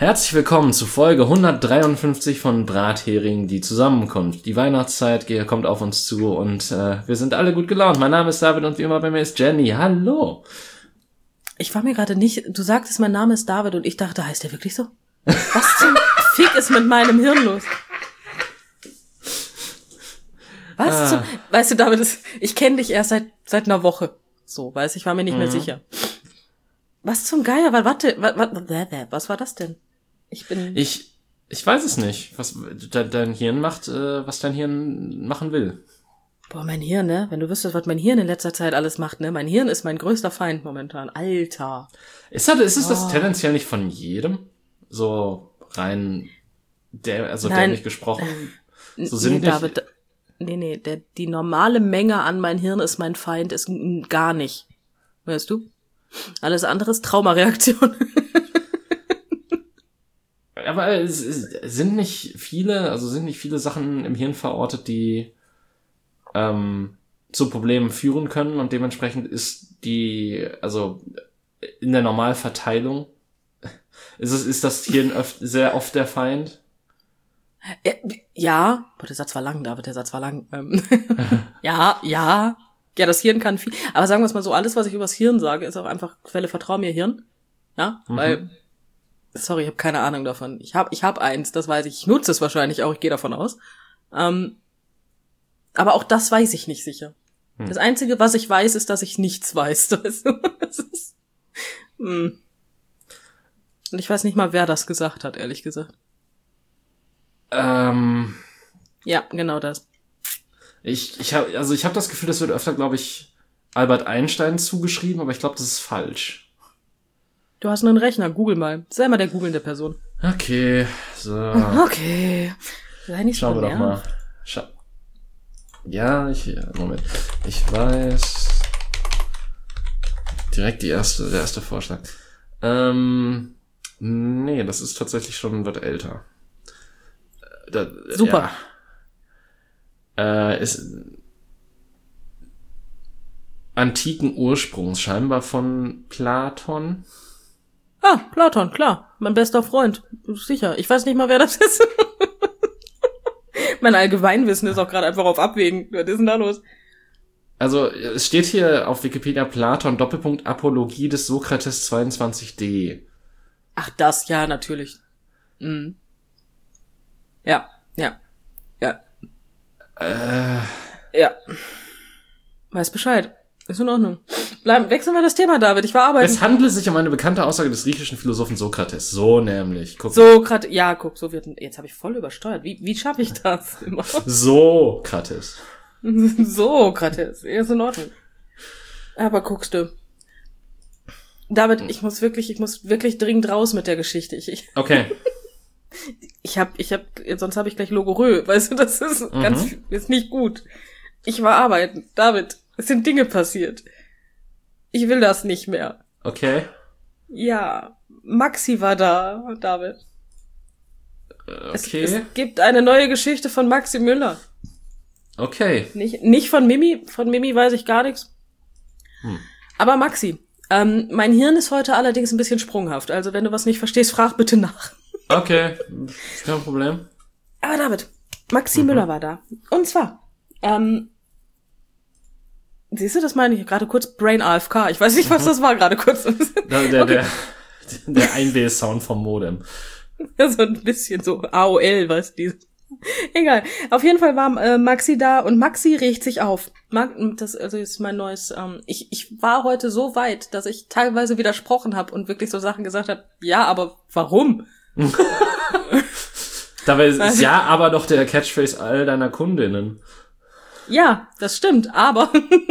Herzlich willkommen zu Folge 153 von Brathering, die zusammenkommt. Die Weihnachtszeit kommt auf uns zu und wir sind alle gut gelaunt. Mein Name ist David und wie immer bei mir ist Jenny. Hallo. Ich war mir gerade nicht, du sagtest, mein Name ist David und ich dachte, heißt der wirklich so? Was zum Fick ist mit meinem Hirn los? Weißt du, David, ich kenne dich erst seit einer Woche. So, ich war mir nicht mehr sicher. Was zum Geier? Was war das denn? Ich weiß es nicht, was dein Hirn macht, was dein Hirn machen will. Boah, mein Hirn, ne? Wenn du wüsstest, was mein Hirn in letzter Zeit alles macht, ne? Mein Hirn ist mein größter Feind momentan. Alter. Ist es das tendenziell nicht von jedem? So rein, dämlich gesprochen? So sinnlich? David, die normale Menge an mein Hirn ist mein Feind, ist gar nicht. Weißt du? Alles andere ist Traumareaktion. Aber sind nicht viele Sachen im Hirn verortet, die zu Problemen führen können und dementsprechend ist in der Normalverteilung ist das Hirn sehr oft der Feind? Ja, boah, der Satz war lang, David, Ja, das Hirn kann viel, aber sagen wir es mal so, alles, was ich übers Hirn sage, ist auch einfach Quelle, vertrau mir, Hirn. Ja, weil, sorry, ich habe keine Ahnung davon. Ich hab eins, das weiß ich. Ich nutze es wahrscheinlich auch, ich gehe davon aus. Aber auch das weiß ich nicht sicher. Das Einzige, was ich weiß, ist, dass ich nichts weiß. Weißt du? Das ist, Und ich weiß nicht mal, wer das gesagt hat, ehrlich gesagt. Ja, genau das. Ich habe das Gefühl, das wird öfter, glaube ich, Albert Einstein zugeschrieben, aber ich glaube, das ist falsch. Du hast nur einen Rechner, google mal. Sei mal der googelnde Person. Okay, so. Okay. Sei nicht Schauen wir doch mal. Moment. Ich weiß. Direkt der erste Vorschlag. Nee, das ist tatsächlich wird älter. Super. Ja. Ist antiken Ursprungs, scheinbar von Platon. Ah, Platon, klar. Mein bester Freund. Sicher. Ich weiß nicht mal, wer das ist. Mein Allgemeinwissen ist auch gerade einfach auf Abwägen. Was ist denn da los? Also, es steht hier auf Wikipedia Platon, Apologie des Sokrates 22d. Ach, das, ja, natürlich. Mhm. Ja. Ja. Weiß Bescheid. Ist in Ordnung. Wechseln wir das Thema, David. Ich war arbeiten. Es handelt sich um eine bekannte Aussage des griechischen Philosophen Sokrates. So nämlich. Guck. Sokrates. Ja, guck, jetzt habe ich voll übersteuert. Wie schaffe ich das immer? Sokrates. Sokrates. Ist in Ordnung. Aber guckst du. David, ich muss wirklich dringend raus mit der Geschichte. Okay. Sonst habe ich gleich Logorö. Weißt du, das ist ist nicht gut. Ich war arbeiten. David, es sind Dinge passiert. Ich will das nicht mehr. Okay. Ja, Maxi war da, David. Okay. Es gibt eine neue Geschichte von Maxi Müller. Okay. Nicht von Mimi. Von Mimi weiß ich gar nichts. Aber Maxi. Mein Hirn ist heute allerdings ein bisschen sprunghaft. Also wenn du was nicht verstehst, frag bitte nach. Okay. Kein Problem. Aber David, Maxi Müller war da. Und zwar, siehst du, das meine ich gerade kurz Brain AFK. Ich weiß nicht, was das war gerade kurz. Der 1B-Sound vom Modem. So ein bisschen so AOL, weißt du. Egal. Auf jeden Fall war Maxi da und Maxi regt sich auf. Das ist mein neues. Ich war heute so weit, dass ich teilweise widersprochen habe und wirklich so Sachen gesagt habe. Ja, aber warum? Dabei ist ja aber doch der Catchphrase all deiner Kundinnen. Ja, das stimmt, aber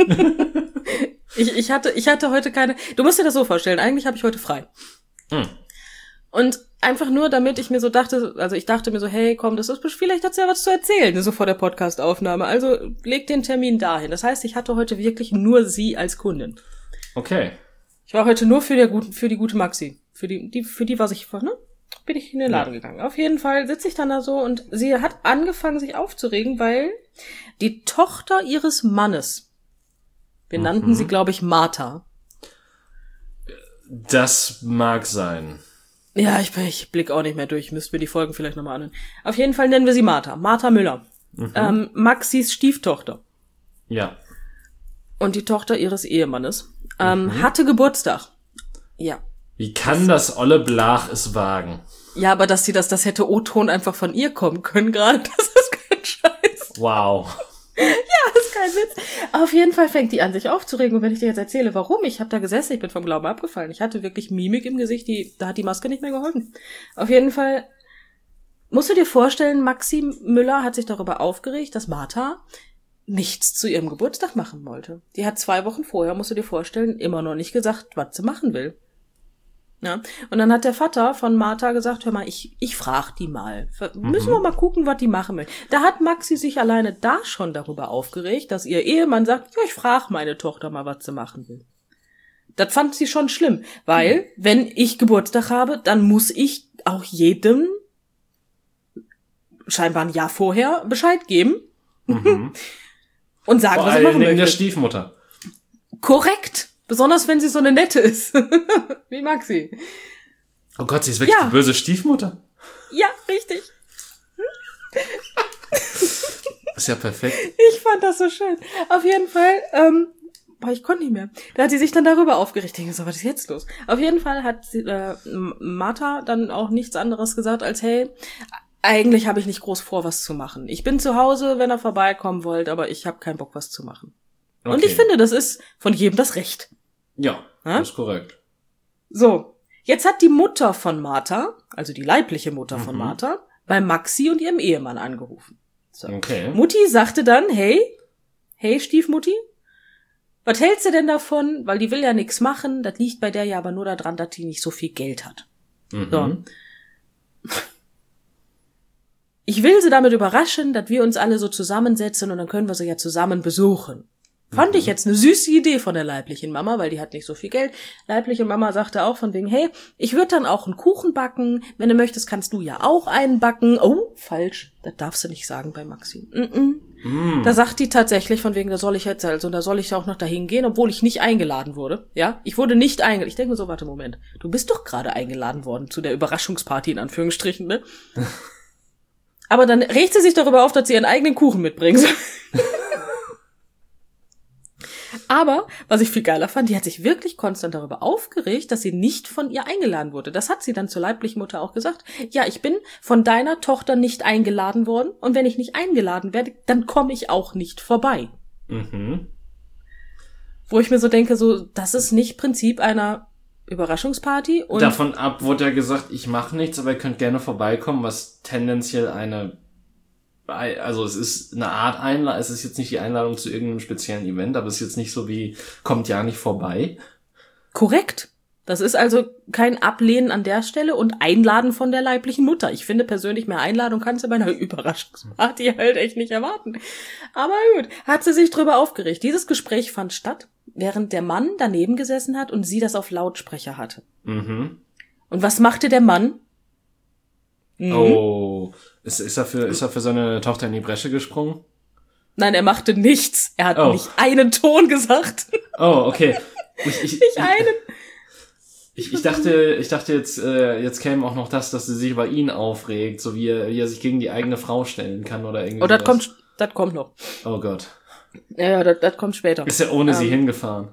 ich hatte heute keine. Du musst dir das so vorstellen, eigentlich habe ich heute frei. Und einfach nur, damit ich mir so dachte, also ich dachte mir so, hey, komm, vielleicht hat's ja was zu erzählen, so vor der Podcast-Aufnahme. Also leg den Termin dahin. Das heißt, ich hatte heute wirklich nur sie als Kundin. Okay. Ich war heute nur für die gute Maxi. Für die was ich, ne? Bin ich in den Laden gegangen. Auf jeden Fall sitze ich dann da so und sie hat angefangen, sich aufzuregen, weil die Tochter ihres Mannes, wir nannten sie, glaube ich, Martha. Das mag sein. Ja, ich blick auch nicht mehr durch. Müsst mir die Folgen vielleicht nochmal anhören. Auf jeden Fall nennen wir sie Martha. Martha Müller. Maxis Stieftochter. Ja. Und die Tochter ihres Ehemannes. Hatte Geburtstag. Ja. Wie kann das olle Blach es wagen? Ja, aber dass das hätte O-Ton einfach von ihr kommen können gerade, das ist kein Scheiß. Wow. Ja, ist kein Witz. Auf jeden Fall fängt die an, sich aufzuregen. Und wenn ich dir jetzt erzähle, warum, ich habe da gesessen, ich bin vom Glauben abgefallen. Ich hatte wirklich Mimik im Gesicht, da hat die Maske nicht mehr geholfen. Auf jeden Fall musst du dir vorstellen, Maxi Müller hat sich darüber aufgeregt, dass Martha nichts zu ihrem Geburtstag machen wollte. Die hat 2 Wochen vorher, musst du dir vorstellen, immer noch nicht gesagt, was sie machen will. Ja, und dann hat der Vater von Martha gesagt, hör mal, ich frag die mal. Müssen wir mal gucken, was die machen will. Da hat Maxi sich alleine da schon darüber aufgeregt, dass ihr Ehemann sagt, ja, ich frag meine Tochter mal, was sie machen will. Das fand sie schon schlimm, weil, wenn ich Geburtstag habe, dann muss ich auch jedem scheinbar ein Jahr vorher Bescheid geben und sagen, was ich machen möchte. Der Stiefmutter. Korrekt. Besonders wenn sie so eine nette ist. Wie Maxi. Oh Gott, sie ist wirklich die böse Stiefmutter. Ja, richtig. Ist ja perfekt. Ich fand das so schön. Auf jeden Fall, ich konnte nicht mehr. Da hat sie sich dann darüber aufgeregt. Ich denke so, was ist jetzt los? Auf jeden Fall hat Martha dann auch nichts anderes gesagt als, hey, eigentlich habe ich nicht groß vor, was zu machen. Ich bin zu Hause, wenn ihr vorbeikommen wollt, aber ich habe keinen Bock, was zu machen. Okay. Und ich finde, das ist von jedem das Recht. Ja, das ist korrekt. So, jetzt hat die Mutter von Martha, also die leibliche Mutter von Martha, bei Maxi und ihrem Ehemann angerufen. So. Okay. Mutti sagte dann, hey Stiefmutti, was hältst du denn davon? Weil die will ja nichts machen, das liegt bei der ja aber nur daran, dass die nicht so viel Geld hat. So. Ich will sie damit überraschen, dass wir uns alle so zusammensetzen und dann können wir sie ja zusammen besuchen. Fand ich jetzt eine süße Idee von der leiblichen Mama, weil die hat nicht so viel Geld. Leibliche Mama sagte auch von wegen, hey, ich würde dann auch einen Kuchen backen. Wenn du möchtest, kannst du ja auch einen backen. Oh, falsch. Das darfst du nicht sagen bei Maxi. Da sagt die tatsächlich von wegen, da soll ich auch noch dahin gehen, obwohl ich nicht eingeladen wurde. Ja, ich wurde nicht eingeladen. Ich denke mir so, warte, Moment. Du bist doch gerade eingeladen worden zu der Überraschungsparty in Anführungsstrichen, ne? Aber dann regt sie sich darüber auf, dass sie ihren eigenen Kuchen mitbringen soll. Aber, was ich viel geiler fand, die hat sich wirklich konstant darüber aufgeregt, dass sie nicht von ihr eingeladen wurde. Das hat sie dann zur leiblichen Mutter auch gesagt. Ja, ich bin von deiner Tochter nicht eingeladen worden und wenn ich nicht eingeladen werde, dann komme ich auch nicht vorbei. Wo ich mir so denke, so, das ist nicht Prinzip einer Überraschungsparty. Und davon ab wurde ja gesagt, ich mache nichts, aber ihr könnt gerne vorbeikommen, was tendenziell es ist eine Art Einladung, es ist jetzt nicht die Einladung zu irgendeinem speziellen Event, aber es ist jetzt nicht so wie, kommt ja nicht vorbei. Korrekt. Das ist also kein Ablehnen an der Stelle und Einladen von der leiblichen Mutter. Ich finde persönlich, mehr Einladung kannst du bei einer Überraschungsparty halt echt nicht erwarten. Aber gut, hat sie sich drüber aufgeregt. Dieses Gespräch fand statt, während der Mann daneben gesessen hat und sie das auf Lautsprecher hatte. Und was machte der Mann? Oh, ist er für seine Tochter in die Bresche gesprungen? Nein, er machte nichts. Er hat nicht einen Ton gesagt. Oh, okay. Ich dachte jetzt käme auch noch dass sie sich über ihn aufregt, so wie er sich gegen die eigene Frau stellen kann oder irgendwie. Oh, das kommt noch. Oh Gott. Ja, das kommt später. Ist er ohne sie hingefahren?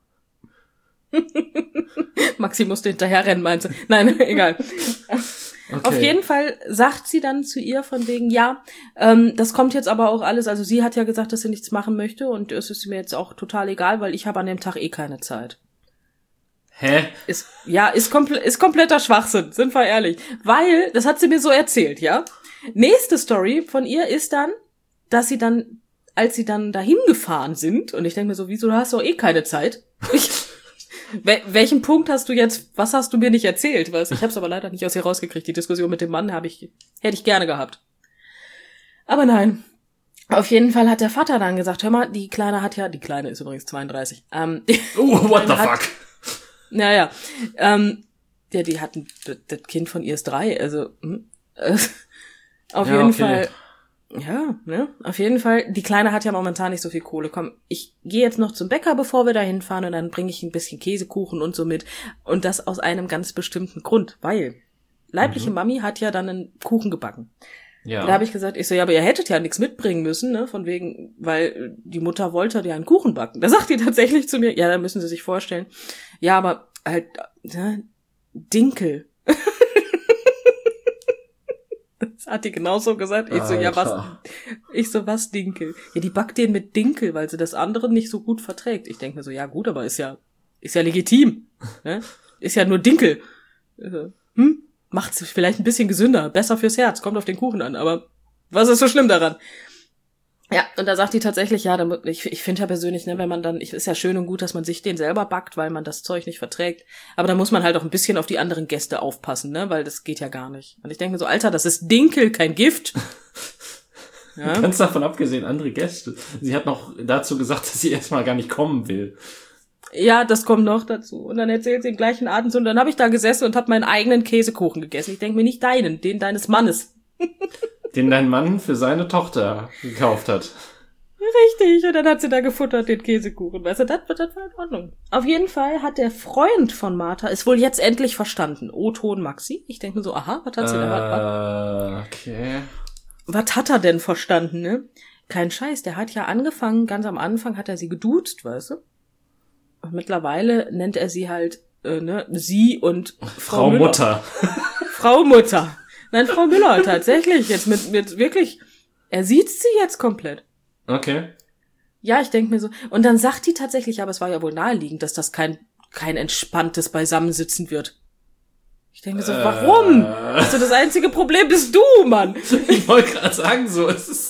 Maxi musste hinterher rennen, meinst du? Nein, egal. Okay. Auf jeden Fall sagt sie dann zu ihr von wegen, ja, das kommt jetzt aber auch alles, also sie hat ja gesagt, dass sie nichts machen möchte und es ist mir jetzt auch total egal, weil ich habe an dem Tag eh keine Zeit. Hä? Ist kompletter Schwachsinn, sind wir ehrlich. Weil, das hat sie mir so erzählt, ja. Nächste Story von ihr ist dann, dass sie dann, als sie dann dahin gefahren sind, und ich denke mir so, wieso, du hast doch eh keine Zeit. Welchen Punkt hast du jetzt, was hast du mir nicht erzählt? Ich habe es aber leider nicht aus ihr rausgekriegt. Die Diskussion mit dem Mann hätte ich gerne gehabt. Aber nein. Auf jeden Fall hat der Vater dann gesagt, hör mal, die Kleine ist übrigens 32. What the fuck? Naja, die hatten, das Kind von ihr ist 3, also, auf jeden Fall. Ja, ne? Auf jeden Fall. Die Kleine hat ja momentan nicht so viel Kohle. Komm, ich gehe jetzt noch zum Bäcker, bevor wir da hinfahren und dann bringe ich ein bisschen Käsekuchen und so mit. Und das aus einem ganz bestimmten Grund, weil leibliche Mami hat ja dann einen Kuchen gebacken. Ja. Da habe ich gesagt, ja, aber ihr hättet ja nichts mitbringen müssen, ne, von wegen, weil die Mutter wollte ja einen Kuchen backen. Da sagt die tatsächlich zu mir, ja, da müssen Sie sich vorstellen, ja, aber halt, ne, Dinkel. Das hat die genauso gesagt. Ich so, ja, was? Ich so, was Dinkel? Ja, die backt den mit Dinkel, weil sie das andere nicht so gut verträgt. Ich denke mir so, ja gut, aber ist ja legitim. Ne? Ist ja nur Dinkel. Macht's vielleicht ein bisschen gesünder, besser fürs Herz, kommt auf den Kuchen an, aber was ist so schlimm daran? Ja, und da sagt die tatsächlich, ja, ich finde ja persönlich, ne, wenn man dann, ist ja schön und gut, dass man sich den selber backt, weil man das Zeug nicht verträgt, aber da muss man halt auch ein bisschen auf die anderen Gäste aufpassen, ne, weil das geht ja gar nicht. Und ich denke mir so, Alter, das ist Dinkel, kein Gift. Ja. Ganz davon abgesehen, andere Gäste. Sie hat noch dazu gesagt, dass sie erstmal gar nicht kommen will. Ja, das kommt noch dazu. Und dann erzählt sie im gleichen Atemzug, und dann habe ich da gesessen und habe meinen eigenen Käsekuchen gegessen. Ich denke mir nicht deinen, den deines Mannes. Den dein Mann für seine Tochter gekauft hat. Richtig, und dann hat sie da gefuttert, den Käsekuchen. Weißt du, das war in Ordnung. Auf jeden Fall hat der Freund von Martha es wohl jetzt endlich verstanden. O-Ton Maxi. Ich denke mir so, aha, was hat sie da? Okay. Was hat er denn verstanden, ne? Kein Scheiß, der hat ja angefangen, ganz am Anfang hat er sie geduzt, weißt du? Und mittlerweile nennt er sie halt, ne, sie und Frau Müller. Mutter. Frau Mutter. Nein, Frau Müller, tatsächlich. Jetzt mit wirklich, er sieht sie jetzt komplett. Okay. Ja, ich denke mir so. Und dann sagt die tatsächlich, aber es war ja wohl naheliegend, dass das kein entspanntes Beisammensitzen wird. Ich denke mir so, warum? Also das einzige Problem bist du, Mann. Ich wollte gerade sagen, so,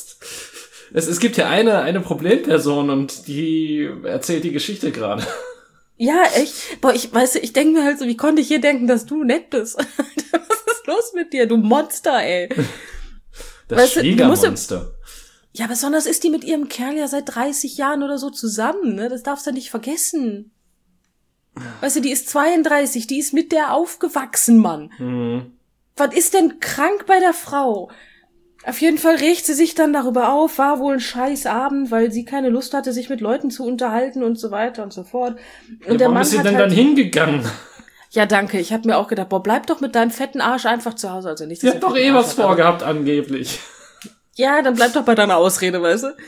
es gibt ja eine Problemperson und die erzählt die Geschichte gerade. Ja, echt. Boah, ich denke mir halt so, wie konnte ich hier denken, dass du nett bist? Was ist los mit dir, du Monster, ey? Das Schwiegermonster. Ja, besonders ist die mit ihrem Kerl ja seit 30 Jahren oder so zusammen, ne? Das darfst du nicht vergessen. Weißt du, die ist 32, die ist mit der aufgewachsen, Mann. Mhm. Was ist denn krank bei der Frau? Auf jeden Fall regt sie sich dann darüber auf, war wohl ein scheiß Abend, weil sie keine Lust hatte, sich mit Leuten zu unterhalten und so weiter und so fort. Und ja, der Mann ist sie hat denn halt, dann hingegangen? Ja, danke. Ich habe mir auch gedacht, boah, bleib doch mit deinem fetten Arsch einfach zu Hause. Also nicht. Sie hat doch eh was vorgehabt, angeblich. Ja, dann bleib doch bei deiner Ausrede, weißt du?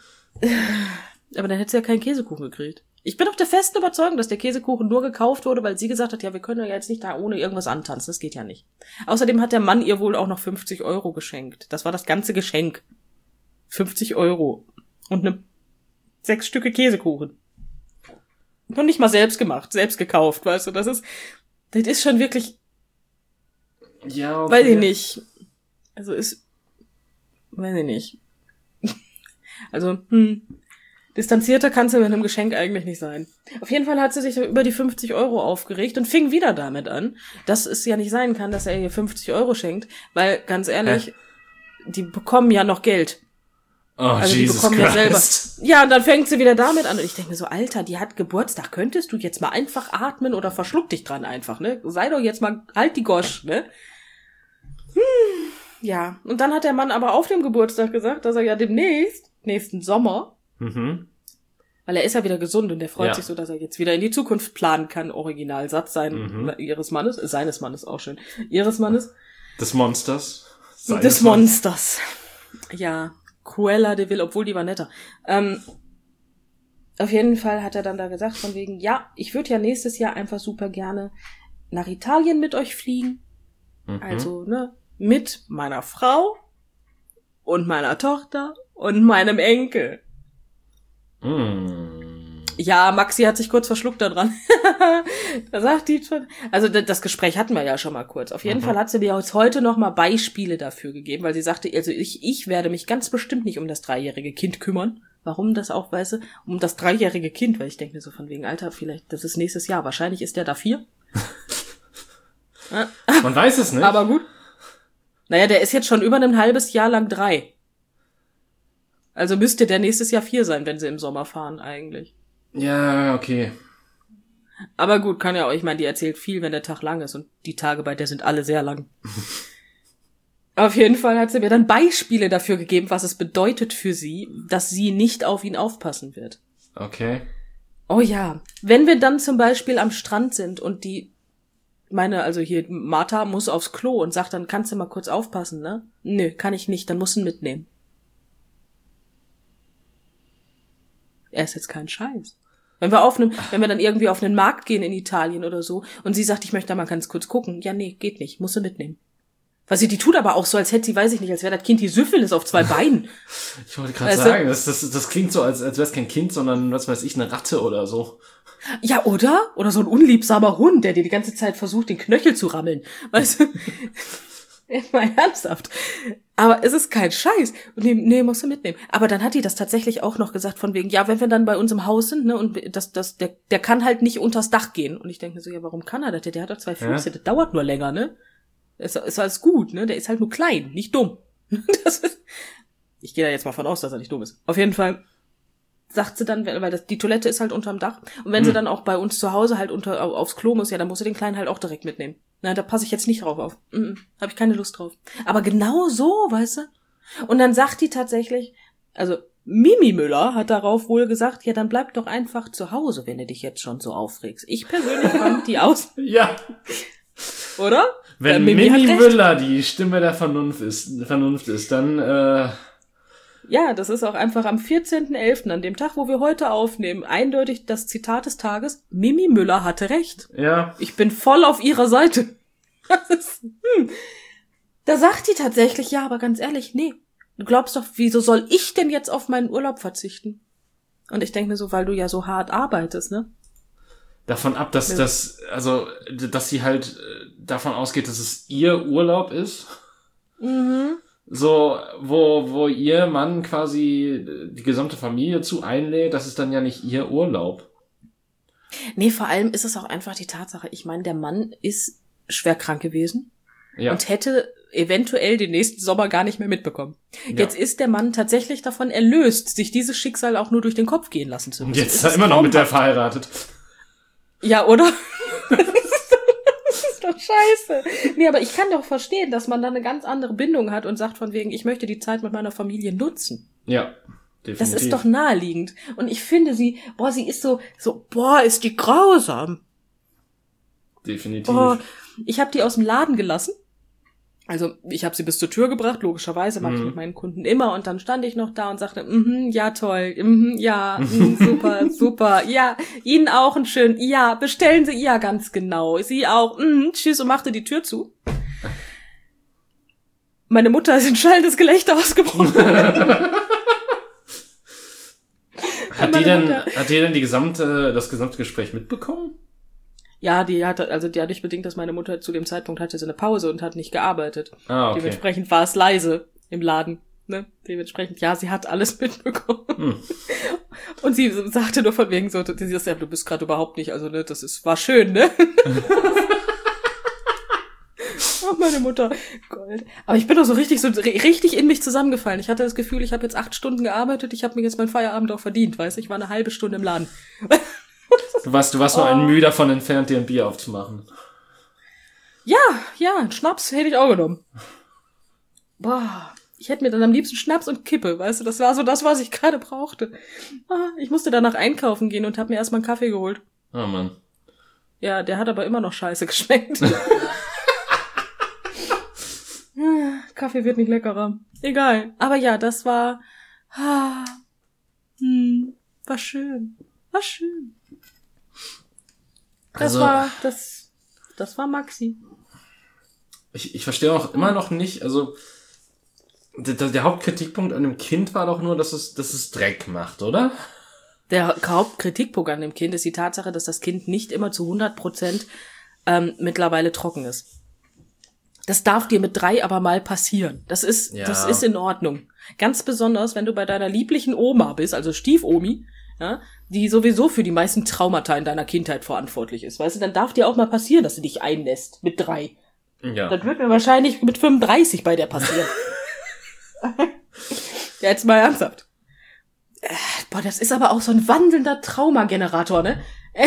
Aber dann hätte sie ja keinen Käsekuchen gekriegt. Ich bin doch der festen Überzeugung, dass der Käsekuchen nur gekauft wurde, weil sie gesagt hat, ja, wir können ja jetzt nicht da ohne irgendwas antanzen. Das geht ja nicht. Außerdem hat der Mann ihr wohl auch noch 50 € geschenkt. Das war das ganze Geschenk. 50 €. Und 6 Stücke Käsekuchen. Und nicht mal selbst gemacht, selbst gekauft, weißt du. Das ist schon wirklich, ja, okay. Weiß ich nicht. Also weiß ich nicht. Also, distanzierter kannst du mit einem Geschenk eigentlich nicht sein. Auf jeden Fall hat sie sich über die 50 € aufgeregt und fing wieder damit an, dass es ja nicht sein kann, dass er ihr 50 € schenkt, weil, ganz ehrlich, die bekommen ja noch Geld. Oh, also die Jesus bekommen Christ. ja selber. Ja, und dann fängt sie wieder damit an. Und ich denke mir so, Alter, die hat Geburtstag, könntest du jetzt mal einfach atmen oder verschluck dich dran einfach, ne? Sei doch jetzt mal, halt die Gosch, ne? Ja, und dann hat der Mann aber auf dem Geburtstag gesagt, dass er ja nächsten Sommer, weil er ist ja wieder gesund und der freut sich so, dass er jetzt wieder in die Zukunft planen kann. Originalsatz seines Mannes auch schön. Ihres Mannes. Des Monsters. Des Monsters. Ja, Cruella de Vil, obwohl die war netter. Auf jeden Fall hat er dann da gesagt, von wegen, ja, ich würde ja nächstes Jahr einfach super gerne nach Italien mit euch fliegen. Also, ne, mit meiner Frau und meiner Tochter und meinem Enkel. Ja, Maxi hat sich kurz verschluckt da dran. Da sagt die schon. Also das Gespräch hatten wir ja schon mal kurz. Auf jeden Fall hat sie mir jetzt heute noch mal Beispiele dafür gegeben, weil sie sagte, also ich werde mich ganz bestimmt nicht um das 3-jährige Kind kümmern. Warum das auch, weißt du? Um das 3-jährige Kind, weil ich denke mir so von wegen, Alter, vielleicht, das ist nächstes Jahr. Wahrscheinlich ist der da 4. Man weiß es nicht. Aber gut. Naja, der ist jetzt schon über ein halbes Jahr lang 3. Also müsste der nächstes Jahr 4 sein, wenn sie im Sommer fahren eigentlich. Ja, okay. Aber gut, kann ja auch, ich meine, die erzählt viel, wenn der Tag lang ist und die Tage bei der sind alle sehr lang. Auf jeden Fall hat sie mir dann Beispiele dafür gegeben, was es bedeutet für sie, dass sie nicht auf ihn aufpassen wird. Okay. Oh ja, wenn wir dann zum Beispiel am Strand sind und die also hier, Martha muss aufs Klo und sagt dann, kannst du mal kurz aufpassen, ne? Nö, kann ich nicht, dann musst du ihn mitnehmen. Er ist jetzt kein Scheiß. Wenn wir dann irgendwie auf einen Markt gehen in Italien oder so und sie sagt, ich möchte da mal ganz kurz gucken. Ja, nee, geht nicht, musst du mitnehmen. Was die tut aber auch so, als hätte sie, weiß ich nicht, als wäre das Kind die Syphilis auf 2 Beinen. Ich wollte gerade sagen, das klingt so, als wäre es kein Kind, sondern, was weiß ich, eine Ratte oder so. Ja, oder? Oder so ein unliebsamer Hund, der dir die ganze Zeit versucht, den Knöchel zu rammeln. Weißt du? Mal ernsthaft. Aber es ist kein Scheiß. Und nee, musst du mitnehmen. Aber dann hat die das tatsächlich auch noch gesagt, von wegen, ja, wenn wir dann bei uns im Haus sind, ne, und der kann halt nicht unters Dach gehen. Und ich denke mir so, ja, warum kann er das? Der hat doch 2 Füße, das dauert nur länger, ne? Ist alles gut, ne? Der ist halt nur klein, nicht dumm. Ich gehe da jetzt mal von aus, dass er nicht dumm ist. Auf jeden Fall sagt sie dann, weil die Toilette ist halt unterm Dach. Und wenn sie dann auch bei uns zu Hause halt aufs Klo muss, ja, dann muss sie den Kleinen halt auch direkt mitnehmen. Nein, da passe ich jetzt nicht drauf auf. Habe ich keine Lust drauf. Aber genau so, weißt du? Und dann sagt die tatsächlich, also Mimi Müller hat darauf wohl gesagt, ja, dann bleib doch einfach zu Hause, wenn du dich jetzt schon so aufregst. Ich persönlich fand die Ja. Oder? Wenn Mimi Müller die Stimme der Vernunft ist, dann, Ja, das ist auch einfach am 14.11., an dem Tag, wo wir heute aufnehmen, eindeutig das Zitat des Tages, Mimi Müller hatte recht. Ja. Ich bin voll auf ihrer Seite. Da sagt die tatsächlich, ja, aber ganz ehrlich, nee. Du glaubst doch, wieso soll ich denn jetzt auf meinen Urlaub verzichten? Und ich denke mir so, weil du ja so hart arbeitest, ne? Davon ab, dass sie halt davon ausgeht, dass es ihr Urlaub ist. Mhm. So, wo ihr Mann quasi die gesamte Familie zu einlädt, das ist dann ja nicht ihr Urlaub. Nee, vor allem ist es auch einfach die Tatsache, ich meine, der Mann ist schwer krank gewesen und hätte eventuell den nächsten Sommer gar nicht mehr mitbekommen. Ja. Jetzt ist der Mann tatsächlich davon erlöst, sich dieses Schicksal auch nur durch den Kopf gehen lassen zu müssen. Und jetzt ist er immer noch mit der verheiratet. Ja, oder? Das ist doch scheiße. Nee, aber ich kann doch verstehen, dass man da eine ganz andere Bindung hat und sagt von wegen, ich möchte die Zeit mit meiner Familie nutzen. Ja, definitiv. Das ist doch naheliegend. Und ich finde sie ist ist die grausam. Definitiv. Ich habe die aus dem Laden gelassen. Also ich habe sie bis zur Tür gebracht, logischerweise mache ich mit meinen Kunden immer. Und dann stand ich noch da und sagte, ja toll, ja, super, super, ja, Ihnen auch einen schönen, ja, bestellen Sie, ja, ganz genau, Sie auch, tschüss, und machte die Tür zu. Meine Mutter ist in schallendes Gelächter ausgebrochen. Hat die denn das gesamte Gespräch mitbekommen? Ja, die hat dadurch bedingt, dass meine Mutter zu dem Zeitpunkt hatte sie eine Pause und hat nicht gearbeitet. Ah, okay. Dementsprechend war es leise im Laden, ne? Dementsprechend, ja, sie hat alles mitbekommen. Und sie sagte nur von wegen so, du bist gerade überhaupt nicht, also, ne, war schön, ne? Oh, meine Mutter, Gold. Aber ich bin doch so richtig in mich zusammengefallen. Ich hatte das Gefühl, ich habe jetzt 8 Stunden gearbeitet, ich habe mir jetzt meinen Feierabend auch verdient, weißt du? Ich war eine halbe Stunde im Laden. Du warst nur ein Mühe davon entfernt, dir ein Bier aufzumachen. Ja, einen Schnaps hätte ich auch genommen. Boah, ich hätte mir dann am liebsten Schnaps und Kippe, weißt du, das war so das, was ich gerade brauchte. Ich musste danach einkaufen gehen und habe mir erstmal einen Kaffee geholt. Oh Mann. Ja, der hat aber immer noch scheiße geschmeckt. Kaffee wird nicht leckerer. Egal. Aber ja, das war war schön. War schön. Das war Maxi. Ich verstehe auch immer noch nicht, also der Hauptkritikpunkt an dem Kind war doch nur, dass es Dreck macht, oder? Der Hauptkritikpunkt an dem Kind ist die Tatsache, dass das Kind nicht immer zu 100% mittlerweile trocken ist. Das darf dir mit 3 aber mal passieren. Das ist in Ordnung. Ganz besonders, wenn du bei deiner lieblichen Oma bist, also Stiefomi, ja, die sowieso für die meisten Traumata in deiner Kindheit verantwortlich ist. Weißt du, dann darf dir auch mal passieren, dass sie dich einnässt mit 3. Ja. Das wird mir wahrscheinlich mit 35 bei der passieren. Ja, jetzt mal ernsthaft. Boah, das ist aber auch so ein wandelnder Traumagenerator, ne?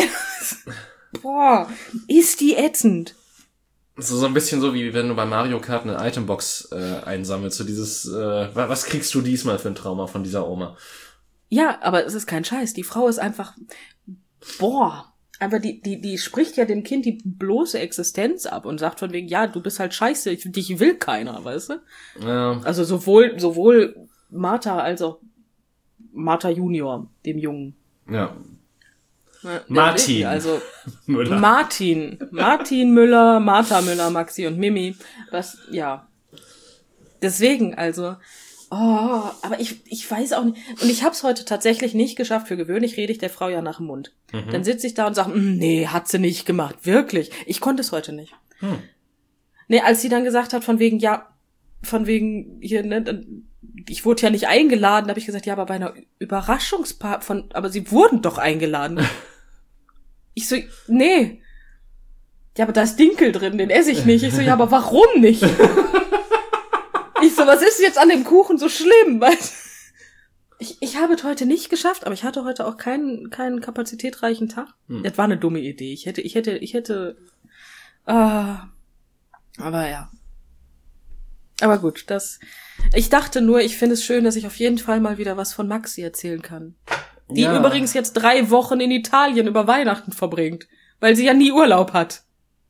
Boah, ist die ätzend. So ein bisschen so, wie wenn du bei Mario Kart eine Itembox einsammelst. So dieses, was kriegst du diesmal für ein Trauma von dieser Oma? Ja, aber es ist kein Scheiß. Die Frau ist einfach, Aber die spricht ja dem Kind die bloße Existenz ab und sagt von wegen, ja, du bist halt scheiße, dich will keiner, weißt du? Ja. Also sowohl Martha als auch Martha Junior, dem Jungen. Ja. Martin. Also Müller. Martin Müller, Martha Müller, Maxi und Mimi. Ja. Deswegen, also, aber ich weiß auch nicht. Und ich hab's heute tatsächlich nicht geschafft. Für gewöhnlich rede ich der Frau ja nach dem Mund. Dann sitze ich da und sage, nee, hat sie nicht gemacht. Wirklich. Ich konnte es heute nicht. Nee, als sie dann gesagt hat, von wegen hier, ne, ich wurde ja nicht eingeladen, habe ich gesagt, ja, aber bei einer Überraschungsparty aber sie wurden doch eingeladen. Ich so, nee. Ja, aber da ist Dinkel drin, den esse ich nicht. Ich so, ja, aber warum nicht? Ich so, was ist jetzt an dem Kuchen so schlimm? Ich habe es heute nicht geschafft, aber ich hatte heute auch keinen kapazitätreichen Tag. Das war eine dumme Idee. Ich hätte, aber ja. Aber gut, ich dachte nur, ich finde es schön, dass ich auf jeden Fall mal wieder was von Maxi erzählen kann. Die übrigens jetzt 3 Wochen in Italien über Weihnachten verbringt, weil sie ja nie Urlaub hat.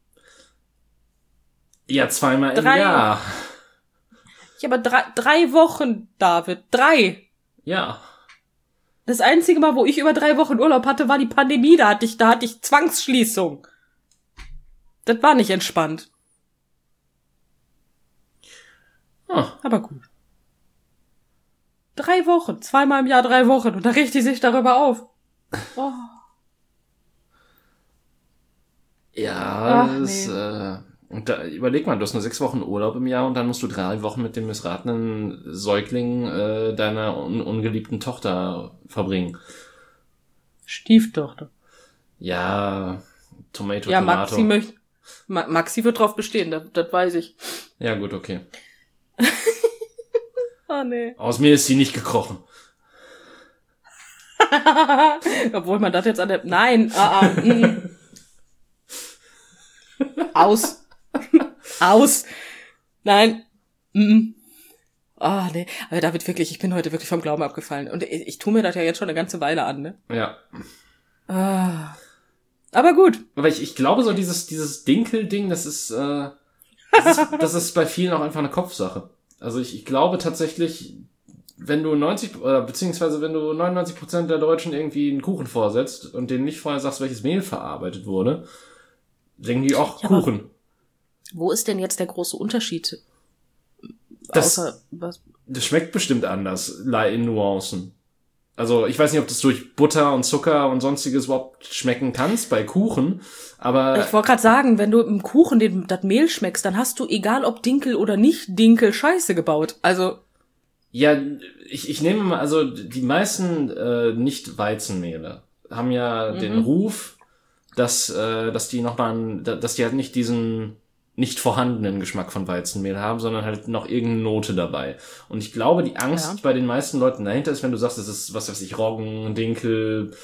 Ja, 2-mal im Jahr. Ja, aber 3 Wochen, David. 3. Ja. Das einzige Mal, wo ich über 3 Wochen Urlaub hatte, war die Pandemie. Da hatte ich Zwangsschließung. Das war nicht entspannt. Aber gut. 3 Wochen. 2-mal im Jahr 3 Wochen. Und da riecht die sich darüber auf. Oh. Ja, und da, überleg mal, du hast nur 6 Wochen Urlaub im Jahr und dann musst du 3 Wochen mit dem missratenen Säugling deiner ungeliebten Tochter verbringen. Stieftochter. Ja, Tomato. Maxi wird drauf bestehen, das weiß ich. Ja, gut, okay. Oh, nee. Aus mir ist sie nicht gekrochen. Obwohl man das jetzt an der... Nein, Aus. Nein. Nee. Aber David, wirklich, ich bin heute wirklich vom Glauben abgefallen. Und ich tue mir das ja jetzt schon eine ganze Weile an, ne? Ja. Aber gut. Aber ich glaube so, dieses Dinkel-Ding, das ist bei vielen auch einfach eine Kopfsache. Also ich glaube tatsächlich, wenn du 99% der Deutschen irgendwie einen Kuchen vorsetzt und denen nicht vorher sagst, welches Mehl verarbeitet wurde, denken die auch Kuchen. Wo ist denn jetzt der große Unterschied? Das schmeckt bestimmt anders, in Nuancen. Also ich weiß nicht, ob das durch Butter und Zucker und sonstiges überhaupt schmecken kannst bei Kuchen, aber... Ich wollte gerade sagen, wenn du im Kuchen das Mehl schmeckst, dann hast du, egal ob Dinkel oder nicht Dinkel, Scheiße gebaut. Also... Ja, ich nehme mal, also die meisten Nicht-Weizenmehle haben ja den Ruf, dass die halt nicht diesen nicht vorhandenen Geschmack von Weizenmehl haben, sondern halt noch irgendeine Note dabei. Und ich glaube, die Angst bei den meisten Leuten dahinter ist, wenn du sagst, das ist, was weiß ich, Roggen, Dinkel,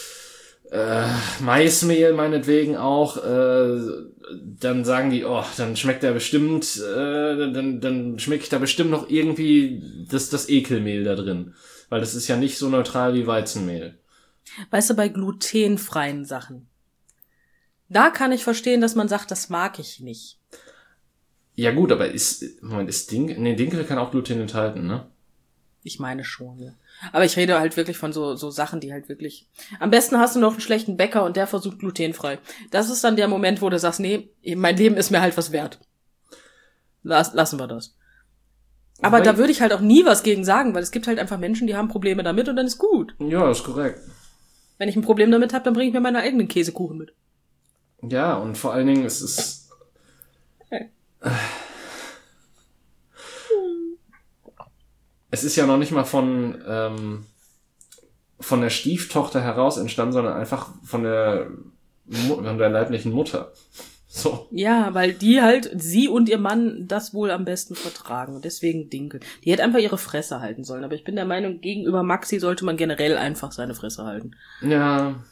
Maismehl meinetwegen auch, dann sagen die, dann schmeckt der bestimmt, dann schmeckt da bestimmt noch irgendwie das Ekelmehl da drin. Weil das ist ja nicht so neutral wie Weizenmehl. Weißt du, bei glutenfreien Sachen, da kann ich verstehen, dass man sagt, das mag ich nicht. Ja gut, aber Dinkel kann auch Gluten enthalten, ne? Ich meine schon, ja. Aber ich rede halt wirklich von so Sachen, die halt wirklich... Am besten hast du noch einen schlechten Bäcker und der versucht glutenfrei. Das ist dann der Moment, wo du sagst, nee, mein Leben ist mir halt was wert. Lassen wir das. Aber da würde ich halt auch nie was gegen sagen, weil es gibt halt einfach Menschen, die haben Probleme damit und dann ist gut. Ja, ist korrekt. Wenn ich ein Problem damit habe, dann bringe ich mir meine eigenen Käsekuchen mit. Ja, und vor allen Dingen, es ist... Es ist ja noch nicht mal von der Stieftochter heraus entstanden, sondern einfach von der leiblichen Mutter. So. Ja, weil sie und ihr Mann das wohl am besten vertragen. Und deswegen Dinkel. Die hätte einfach ihre Fresse halten sollen. Aber ich bin der Meinung, gegenüber Maxi sollte man generell einfach seine Fresse halten. Ja.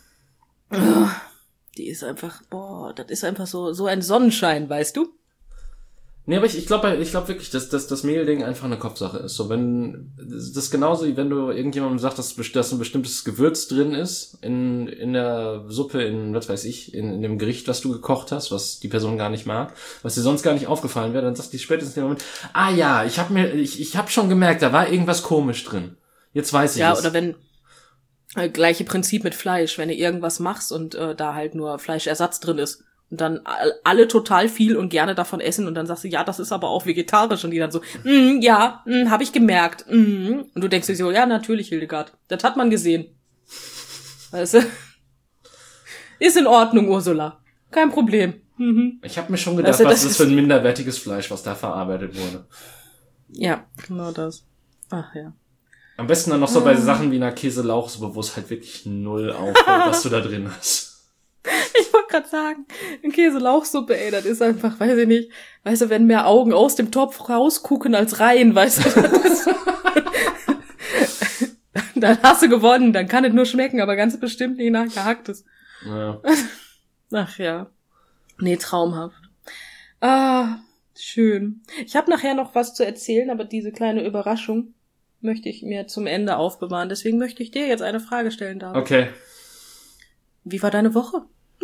Die ist einfach, das ist einfach so ein Sonnenschein, weißt du? Nee, aber ich glaube wirklich, dass das Mehlding einfach eine Kopfsache ist. So, wenn, das ist genauso wie wenn du irgendjemandem sagst, dass ein bestimmtes Gewürz drin ist in der Suppe, was weiß ich, in dem Gericht, was du gekocht hast, was die Person gar nicht mag, was dir sonst gar nicht aufgefallen wäre, dann sagst du spätestens in dem Moment, ich hab schon gemerkt, da war irgendwas komisch drin. Jetzt weiß ich es. Ja, oder wenn, gleiche Prinzip mit Fleisch, wenn du irgendwas machst und da halt nur Fleischersatz drin ist. Und dann alle total viel und gerne davon essen und dann sagst du, ja, das ist aber auch vegetarisch und die dann so, hab ich gemerkt. Und du denkst dir so, ja, natürlich, Hildegard, das hat man gesehen. Weißt du? Ist in Ordnung, Ursula. Kein Problem. Mhm. Ich habe mir schon gedacht, was ist für ein minderwertiges Fleisch, was da verarbeitet wurde. Ja, genau das. Ach ja. Am besten dann noch so bei Sachen wie einer Käse-Lauchsuppe, wo es halt wirklich null auffällt, was du da drin hast. Ich wollte gerade sagen, eine Käse-Lauchsuppe, ey, das ist einfach, weiß ich nicht, weißt du, wenn mehr Augen aus dem Topf rausgucken als rein, weißt du, das ist, dann hast du gewonnen, dann kann es nur schmecken, aber ganz bestimmt nicht nach gehacktes. Ja. Ach ja. Nee, traumhaft. Ah, schön. Ich habe nachher noch was zu erzählen, aber diese kleine Überraschung möchte ich mir zum Ende aufbewahren, deswegen möchte ich dir jetzt eine Frage stellen, David. Okay. Wie war deine Woche?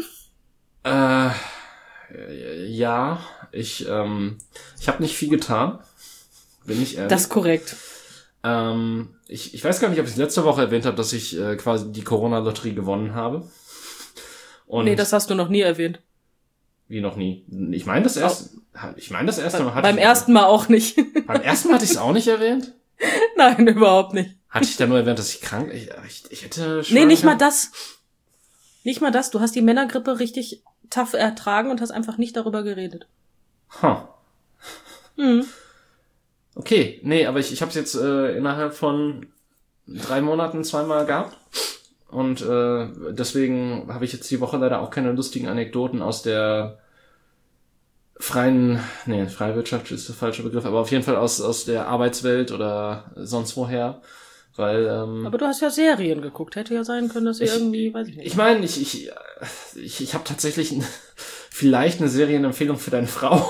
Ja, ich habe nicht viel getan, bin ich ehrlich. Das ist korrekt. Ich weiß gar nicht, ob ich letzte Woche erwähnt habe, dass ich quasi die Corona-Lotterie gewonnen habe. Und nee, das hast du noch nie erwähnt. Wie noch nie? Ich meine das erste Mal hatte beim ersten Mal auch nicht. Beim ersten Mal hatte ich es auch nicht erwähnt? Nein, überhaupt nicht. Hatte ich da nur erwähnt, dass ich krank... Ich hätte schon... Nee, nicht mal das. Nicht mal das. Du hast die Männergrippe richtig tough ertragen und hast einfach nicht darüber geredet. Okay, nee, aber ich habe es jetzt innerhalb von 3 Monaten 2-mal gehabt. Und deswegen habe ich jetzt die Woche leider auch keine lustigen Anekdoten aus der freie Wirtschaft ist der falsche Begriff, aber auf jeden Fall aus der Arbeitswelt oder sonst woher. Weil, aber du hast ja Serien geguckt. Hätte ja sein können, dass ihr irgendwie, weiß ich nicht. Ich meine, ich habe tatsächlich vielleicht eine Serienempfehlung für deine Frau.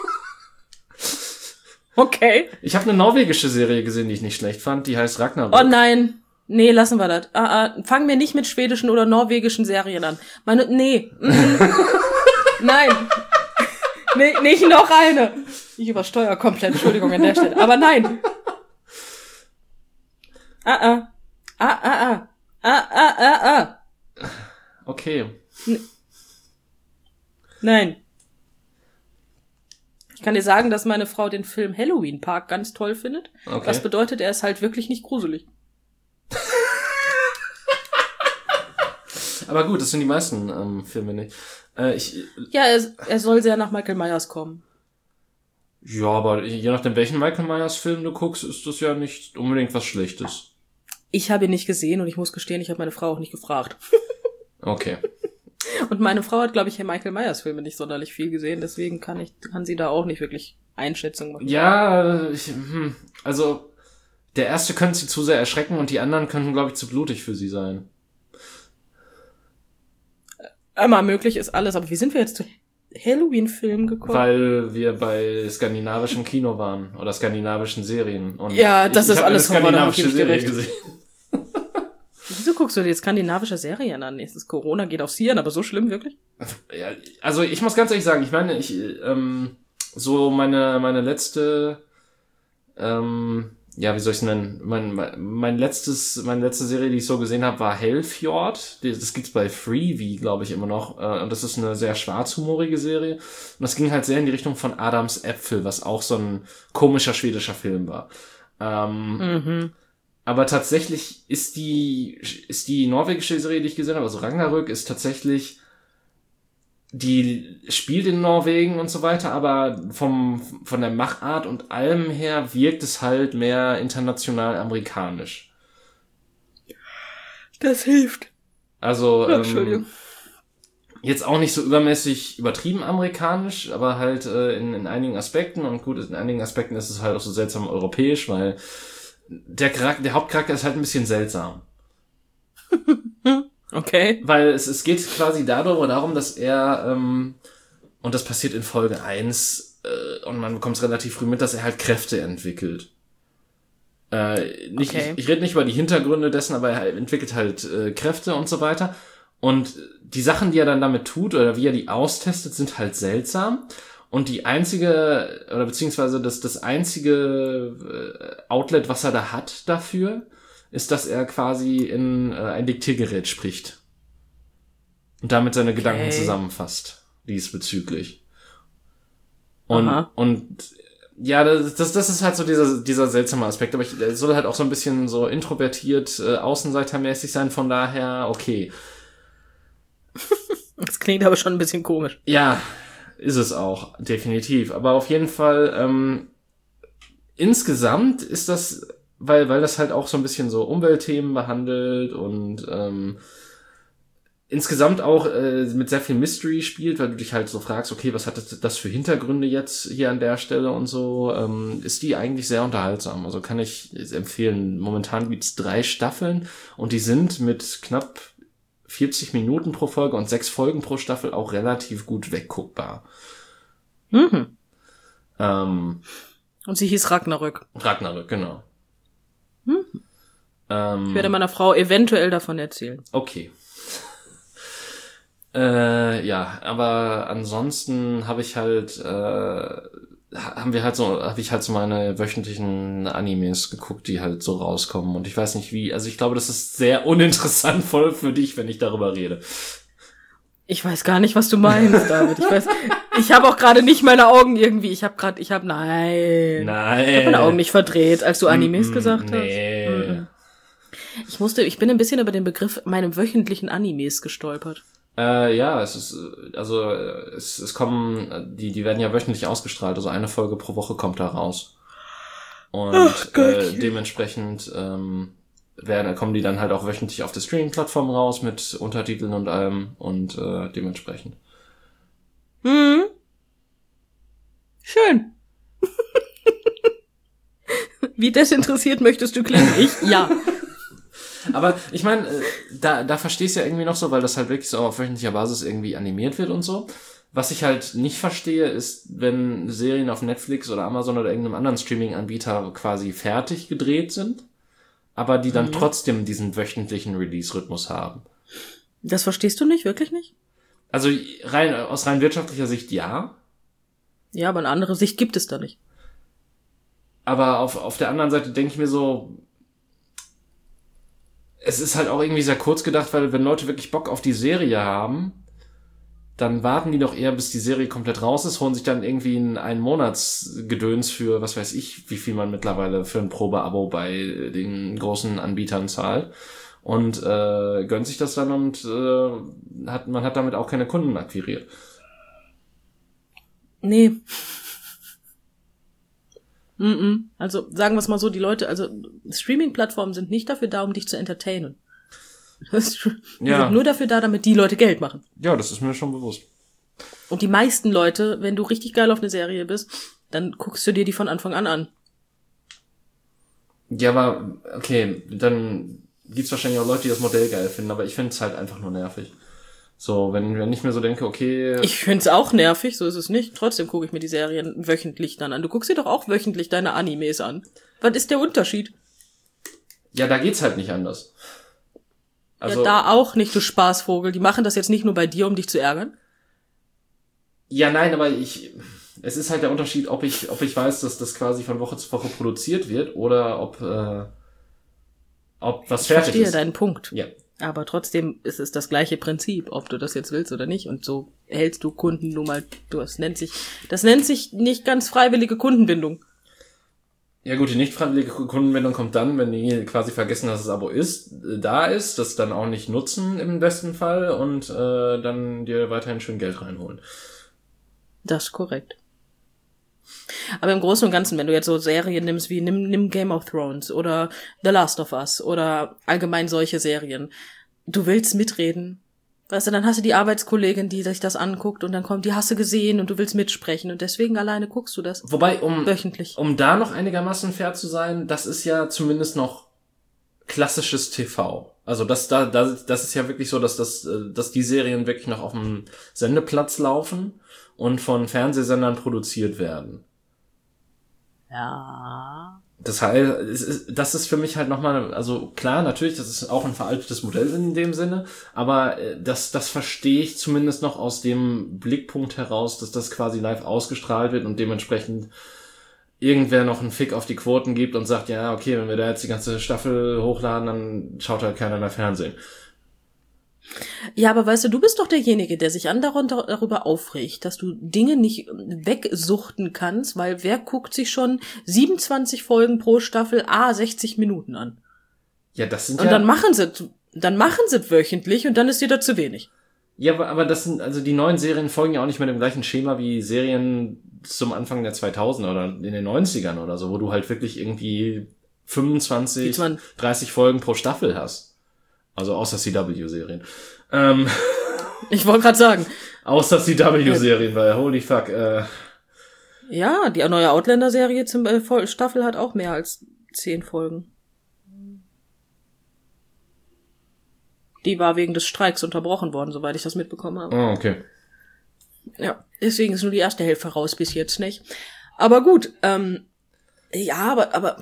Okay. Ich habe eine norwegische Serie gesehen, die ich nicht schlecht fand. Die heißt Ragnarök. Oh nein. Nee, lassen wir das. Fangen wir nicht mit schwedischen oder norwegischen Serien an. Nee. Nein. Nee, nicht noch eine. Ich übersteuere komplett. Entschuldigung an der Stelle. Aber nein. Okay. Nein. Ich kann dir sagen, dass meine Frau den Film Halloween Park ganz toll findet. Okay. Was bedeutet, er ist halt wirklich nicht gruselig. Aber gut, das sind die meisten Filme nicht. Er soll sehr nach Michael Myers kommen. Ja, aber je nachdem, welchen Michael Myers Film du guckst, ist das ja nicht unbedingt was Schlechtes. Ich habe ihn nicht gesehen und ich muss gestehen, ich habe meine Frau auch nicht gefragt. Okay. Und meine Frau hat, glaube ich, Michael Myers Filme nicht sonderlich viel gesehen, deswegen kann sie da auch nicht wirklich Einschätzung machen. Ja, also der erste könnte sie zu sehr erschrecken und die anderen könnten, glaube ich, zu blutig für sie sein. Immer möglich ist alles, aber wie sind wir jetzt zu Halloween-Filmen gekommen? Weil wir bei skandinavischem Kino waren oder skandinavischen Serien. Und ja, das ist alles skandinavische Serie gesehen. Wieso guckst du dir skandinavische Serien an? Nächstes Corona geht aufs Hirn, aber so schlimm, wirklich? Ja, also ich muss ganz ehrlich sagen, ich meine, so meine letzte, wie soll ich es nennen? Meine letzte Serie, die ich so gesehen habe, war Hellfjord. Das gibt's bei Freevee, glaube ich, immer noch. Und das ist eine sehr schwarzhumorige Serie. Und das ging halt sehr in die Richtung von Adams Äpfel, was auch so ein komischer schwedischer Film war. Aber tatsächlich ist die norwegische Serie, die ich gesehen habe, also Ragnarök, ist tatsächlich, die spielt in Norwegen und so weiter, aber von der Machart und allem her wirkt es halt mehr international amerikanisch. Das hilft. Also, jetzt auch nicht so übermäßig übertrieben amerikanisch, aber halt in einigen Aspekten, und gut, in einigen Aspekten ist es halt auch so seltsam europäisch, weil der Hauptcharakter ist halt ein bisschen seltsam. Okay. Weil es geht quasi darum, dass er, und das passiert in Folge 1, man bekommt es relativ früh mit, dass er halt Kräfte entwickelt. Okay. Ich rede nicht über die Hintergründe dessen, aber er entwickelt halt Kräfte und so weiter. Und die Sachen, die er dann damit tut oder wie er die austestet, sind halt seltsam. Und die einzige, oder beziehungsweise das einzige Outlet, was er da hat dafür, ist, dass er quasi in ein Diktiergerät spricht. Und damit seine Gedanken zusammenfasst, diesbezüglich. Und ja, das ist halt so dieser seltsame Aspekt, aber er soll halt auch so ein bisschen so introvertiert, außenseitermäßig sein, von daher, okay. Das klingt aber schon ein bisschen komisch. Ja, ist es auch, definitiv. Aber auf jeden Fall, insgesamt ist das, weil das halt auch so ein bisschen so Umweltthemen behandelt und insgesamt auch mit sehr viel Mystery spielt, weil du dich halt so fragst, okay, was hat das für Hintergründe jetzt hier an der Stelle und so, ist die eigentlich sehr unterhaltsam. Also kann ich empfehlen. Momentan gibt's 3 Staffeln und die sind mit knapp 40 Minuten pro Folge und 6 Folgen pro Staffel auch relativ gut wegguckbar. Und sie hieß Ragnarök. Ragnarök, genau. Ich werde meiner Frau eventuell davon erzählen. Okay. Ja, aber ansonsten habe ich halt so meine wöchentlichen Animes geguckt, die halt so rauskommen und ich weiß nicht wie, also ich glaube, das ist sehr uninteressant voll für dich, wenn ich darüber rede. Ich weiß gar nicht, was du meinst, David. Ich habe auch gerade nicht meine Augen irgendwie, ich habe Nein. Ich habe meine Augen nicht verdreht, als du Animes gesagt nee. hast. Ich bin ein bisschen über den Begriff meinem wöchentlichen Animes gestolpert. Ja, es kommen, die werden ja wöchentlich ausgestrahlt, also eine Folge pro Woche kommt da raus. Und dementsprechend kommen die dann halt auch wöchentlich auf der Streaming-Plattform raus mit Untertiteln und allem und dementsprechend. Schön. Wie desinteressiert möchtest du klingen? Ja. Aber ich meine, da verstehst du ja irgendwie noch so, weil das halt wirklich so auf wöchentlicher Basis irgendwie animiert wird und so. Was ich halt nicht verstehe, ist, wenn Serien auf Netflix oder Amazon oder irgendeinem anderen Streaming-Anbieter quasi fertig gedreht sind, aber die dann trotzdem diesen wöchentlichen Release-Rhythmus haben. Das verstehst du nicht? Wirklich nicht? Also aus rein wirtschaftlicher Sicht ja. Ja, aber eine andere Sicht gibt es da nicht. Aber auf der anderen Seite denke ich mir so, es ist halt auch irgendwie sehr kurz gedacht, weil wenn Leute wirklich Bock auf die Serie haben, dann warten die doch eher, bis die Serie komplett raus ist, holen sich dann irgendwie ein Monatsgedöns für, was weiß ich, wie viel man mittlerweile für ein Probeabo bei den großen Anbietern zahlt und gönnt sich das dann und man hat damit auch keine Kunden akquiriert. Nee. Also sagen wir es mal so, die Leute, also Streaming-Plattformen sind nicht dafür da, um dich zu entertainen. Die sind nur dafür da, damit die Leute Geld machen. Ja, das ist mir schon bewusst. Und die meisten Leute, wenn du richtig geil auf eine Serie bist, dann guckst du dir die von Anfang an. Ja, aber okay, dann gibt's wahrscheinlich auch Leute, die das Modell geil finden, aber ich finde es halt einfach nur nervig. So, wenn ich mir so denke, okay... Ich find's auch nervig, so ist es nicht. Trotzdem gucke ich mir die Serien wöchentlich dann an. Du guckst dir doch auch wöchentlich deine Animes an. Was ist der Unterschied? Ja, da geht's halt nicht anders. Also, ja, da auch nicht, du Spaßvogel. Die machen das jetzt nicht nur bei dir, um dich zu ärgern? Ja, nein, aber es ist halt der Unterschied, ob ich weiß, dass das quasi von Woche zu Woche produziert wird oder ob was fertig ist. Ich verstehe deinen Punkt. Ja. Aber trotzdem ist es das gleiche Prinzip, ob du das jetzt willst oder nicht. Und so hältst du Kunden nun mal, das nennt sich nicht ganz freiwillige Kundenbindung. Ja gut, die nicht freiwillige Kundenbindung kommt dann, wenn die quasi vergessen, dass das Abo da ist, das dann auch nicht nutzen im besten Fall und dann dir weiterhin schön Geld reinholen. Das ist korrekt. Aber im Großen und Ganzen, wenn du jetzt so Serien nimmst wie nimm Game of Thrones oder The Last of Us oder allgemein solche Serien, du willst mitreden. Weißt du, dann hast du die Arbeitskollegin, die sich das anguckt und dann kommt, die hast du gesehen und du willst mitsprechen und deswegen alleine guckst du das. Wobei, wöchentlich. Um da noch einigermaßen fair zu sein, das ist ja zumindest noch klassisches TV. Also das ist ja wirklich so, dass die Serien wirklich noch auf dem Sendeplatz laufen und von Fernsehsendern produziert werden. Ja. Das heißt, das ist für mich halt nochmal, also klar, natürlich, das ist auch ein veraltetes Modell in dem Sinne, aber das verstehe ich zumindest noch aus dem Blickpunkt heraus, dass das quasi live ausgestrahlt wird und dementsprechend irgendwer noch einen Fick auf die Quoten gibt und sagt, ja, okay, wenn wir da jetzt die ganze Staffel hochladen, dann schaut halt keiner mehr Fernsehen. Ja, aber weißt du bist doch derjenige, der sich andauernd darüber aufregt, dass du Dinge nicht wegsuchten kannst, weil wer guckt sich schon 27 Folgen pro Staffel 60 Minuten an? Ja, das sind und dann machen sie wöchentlich und dann ist dir da zu wenig. Ja, aber das sind, also die neuen Serien folgen ja auch nicht mehr dem gleichen Schema wie Serien zum Anfang der 2000er oder in den 90ern oder so, wo du halt wirklich irgendwie 25, 30 Folgen pro Staffel hast. Also außer CW-Serien. Ich wollte gerade sagen. Außer CW-Serien, weil holy fuck. Ja, die neue Outlander-Serie zum Staffel hat auch mehr als 10 Folgen. Die war wegen des Streiks unterbrochen worden, soweit ich das mitbekommen habe. Oh, okay. Ja, deswegen ist nur die erste Hälfte raus bis jetzt, nicht? Aber gut, ja, aber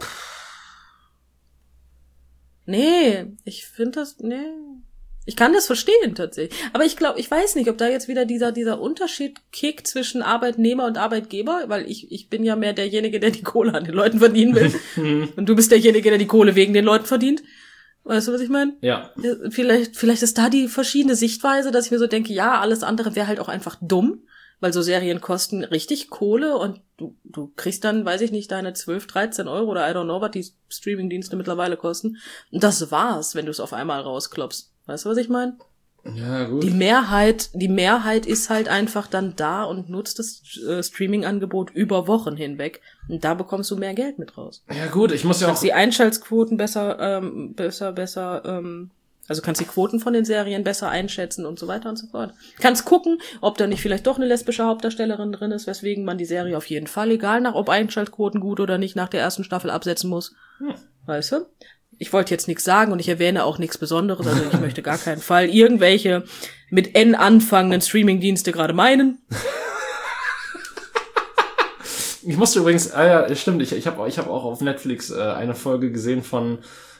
nee, ich finde das, nee. Ich kann das verstehen, tatsächlich. Aber ich weiß nicht, ob da jetzt wieder dieser Unterschied kickt zwischen Arbeitnehmer und Arbeitgeber, weil ich bin ja mehr derjenige, der die Kohle an den Leuten verdienen will. Und du bist derjenige, der die Kohle wegen den Leuten verdient. Weißt du, was ich meine? Ja. Vielleicht ist da die verschiedene Sichtweise, dass ich mir so denke, ja, alles andere wäre halt auch einfach dumm, weil so Serien kosten richtig Kohle und du kriegst dann, weiß ich nicht, deine 12, 13 Euro oder I don't know, was die Streamingdienste mittlerweile kosten. Und das war's, wenn du es auf einmal rausklopfst. Weißt du, was ich meine? Ja, gut. Die Mehrheit ist halt einfach dann da und nutzt das Streaming-Angebot über Wochen hinweg. Und da bekommst du mehr Geld mit raus. Ja, gut, ich muss ja auch... Kannst die Einschaltquoten also kannst die Quoten von den Serien besser einschätzen und so weiter und so fort. Kannst gucken, ob da nicht vielleicht doch eine lesbische Hauptdarstellerin drin ist, weswegen man die Serie auf jeden Fall, egal nach ob Einschaltquoten gut oder nicht, nach der ersten Staffel absetzen muss. Weißt du? Ich wollte jetzt nichts sagen und ich erwähne auch nichts Besonderes, also ich möchte gar keinen Fall irgendwelche mit N anfangenden Streamingdienste gerade meinen. Ich musste übrigens, ja, stimmt, ich habe auch auf Netflix eine Folge gesehen von,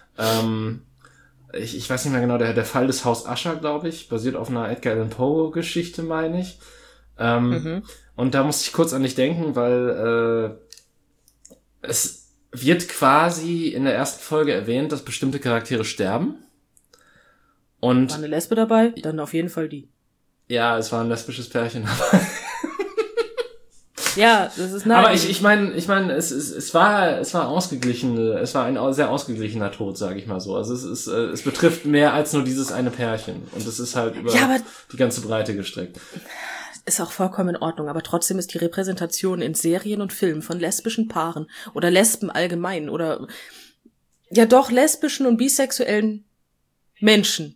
ich weiß nicht mehr genau, der Fall des Haus Usher, glaube ich, basiert auf einer Edgar Allan Poe Geschichte, meine ich. Und da musste ich kurz an dich denken, weil es wird quasi in der ersten Folge erwähnt, dass bestimmte Charaktere sterben. Und war eine Lesbe dabei? Dann auf jeden Fall die. Ja, es war ein lesbisches Pärchen dabei. Ja, das ist nice. Aber ich meine, es war ausgeglichen, es war ein sehr ausgeglichener Tod, sage ich mal so. Also es betrifft mehr als nur dieses eine Pärchen und es ist halt über die ganze Breite gestreckt. Ist auch vollkommen in Ordnung, aber trotzdem ist die Repräsentation in Serien und Filmen von lesbischen Paaren oder Lesben allgemein oder ja doch lesbischen und bisexuellen Menschen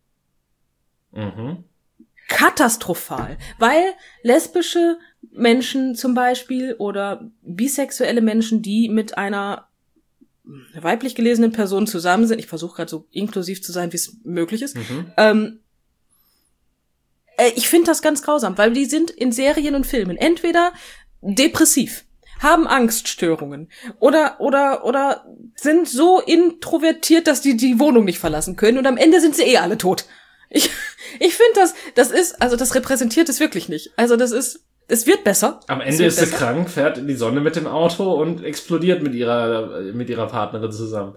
katastrophal, weil lesbische Menschen zum Beispiel oder bisexuelle Menschen, die mit einer weiblich gelesenen Person zusammen sind, ich versuche gerade so inklusiv zu sein, wie es möglich ist, ich finde das ganz grausam, weil die sind in Serien und Filmen entweder depressiv, haben Angststörungen oder sind so introvertiert, dass die Wohnung nicht verlassen können und am Ende sind sie alle tot. Ich finde das repräsentiert es wirklich nicht. Also es wird besser. Am Ende ist sie krank, fährt in die Sonne mit dem Auto und explodiert mit ihrer Partnerin zusammen.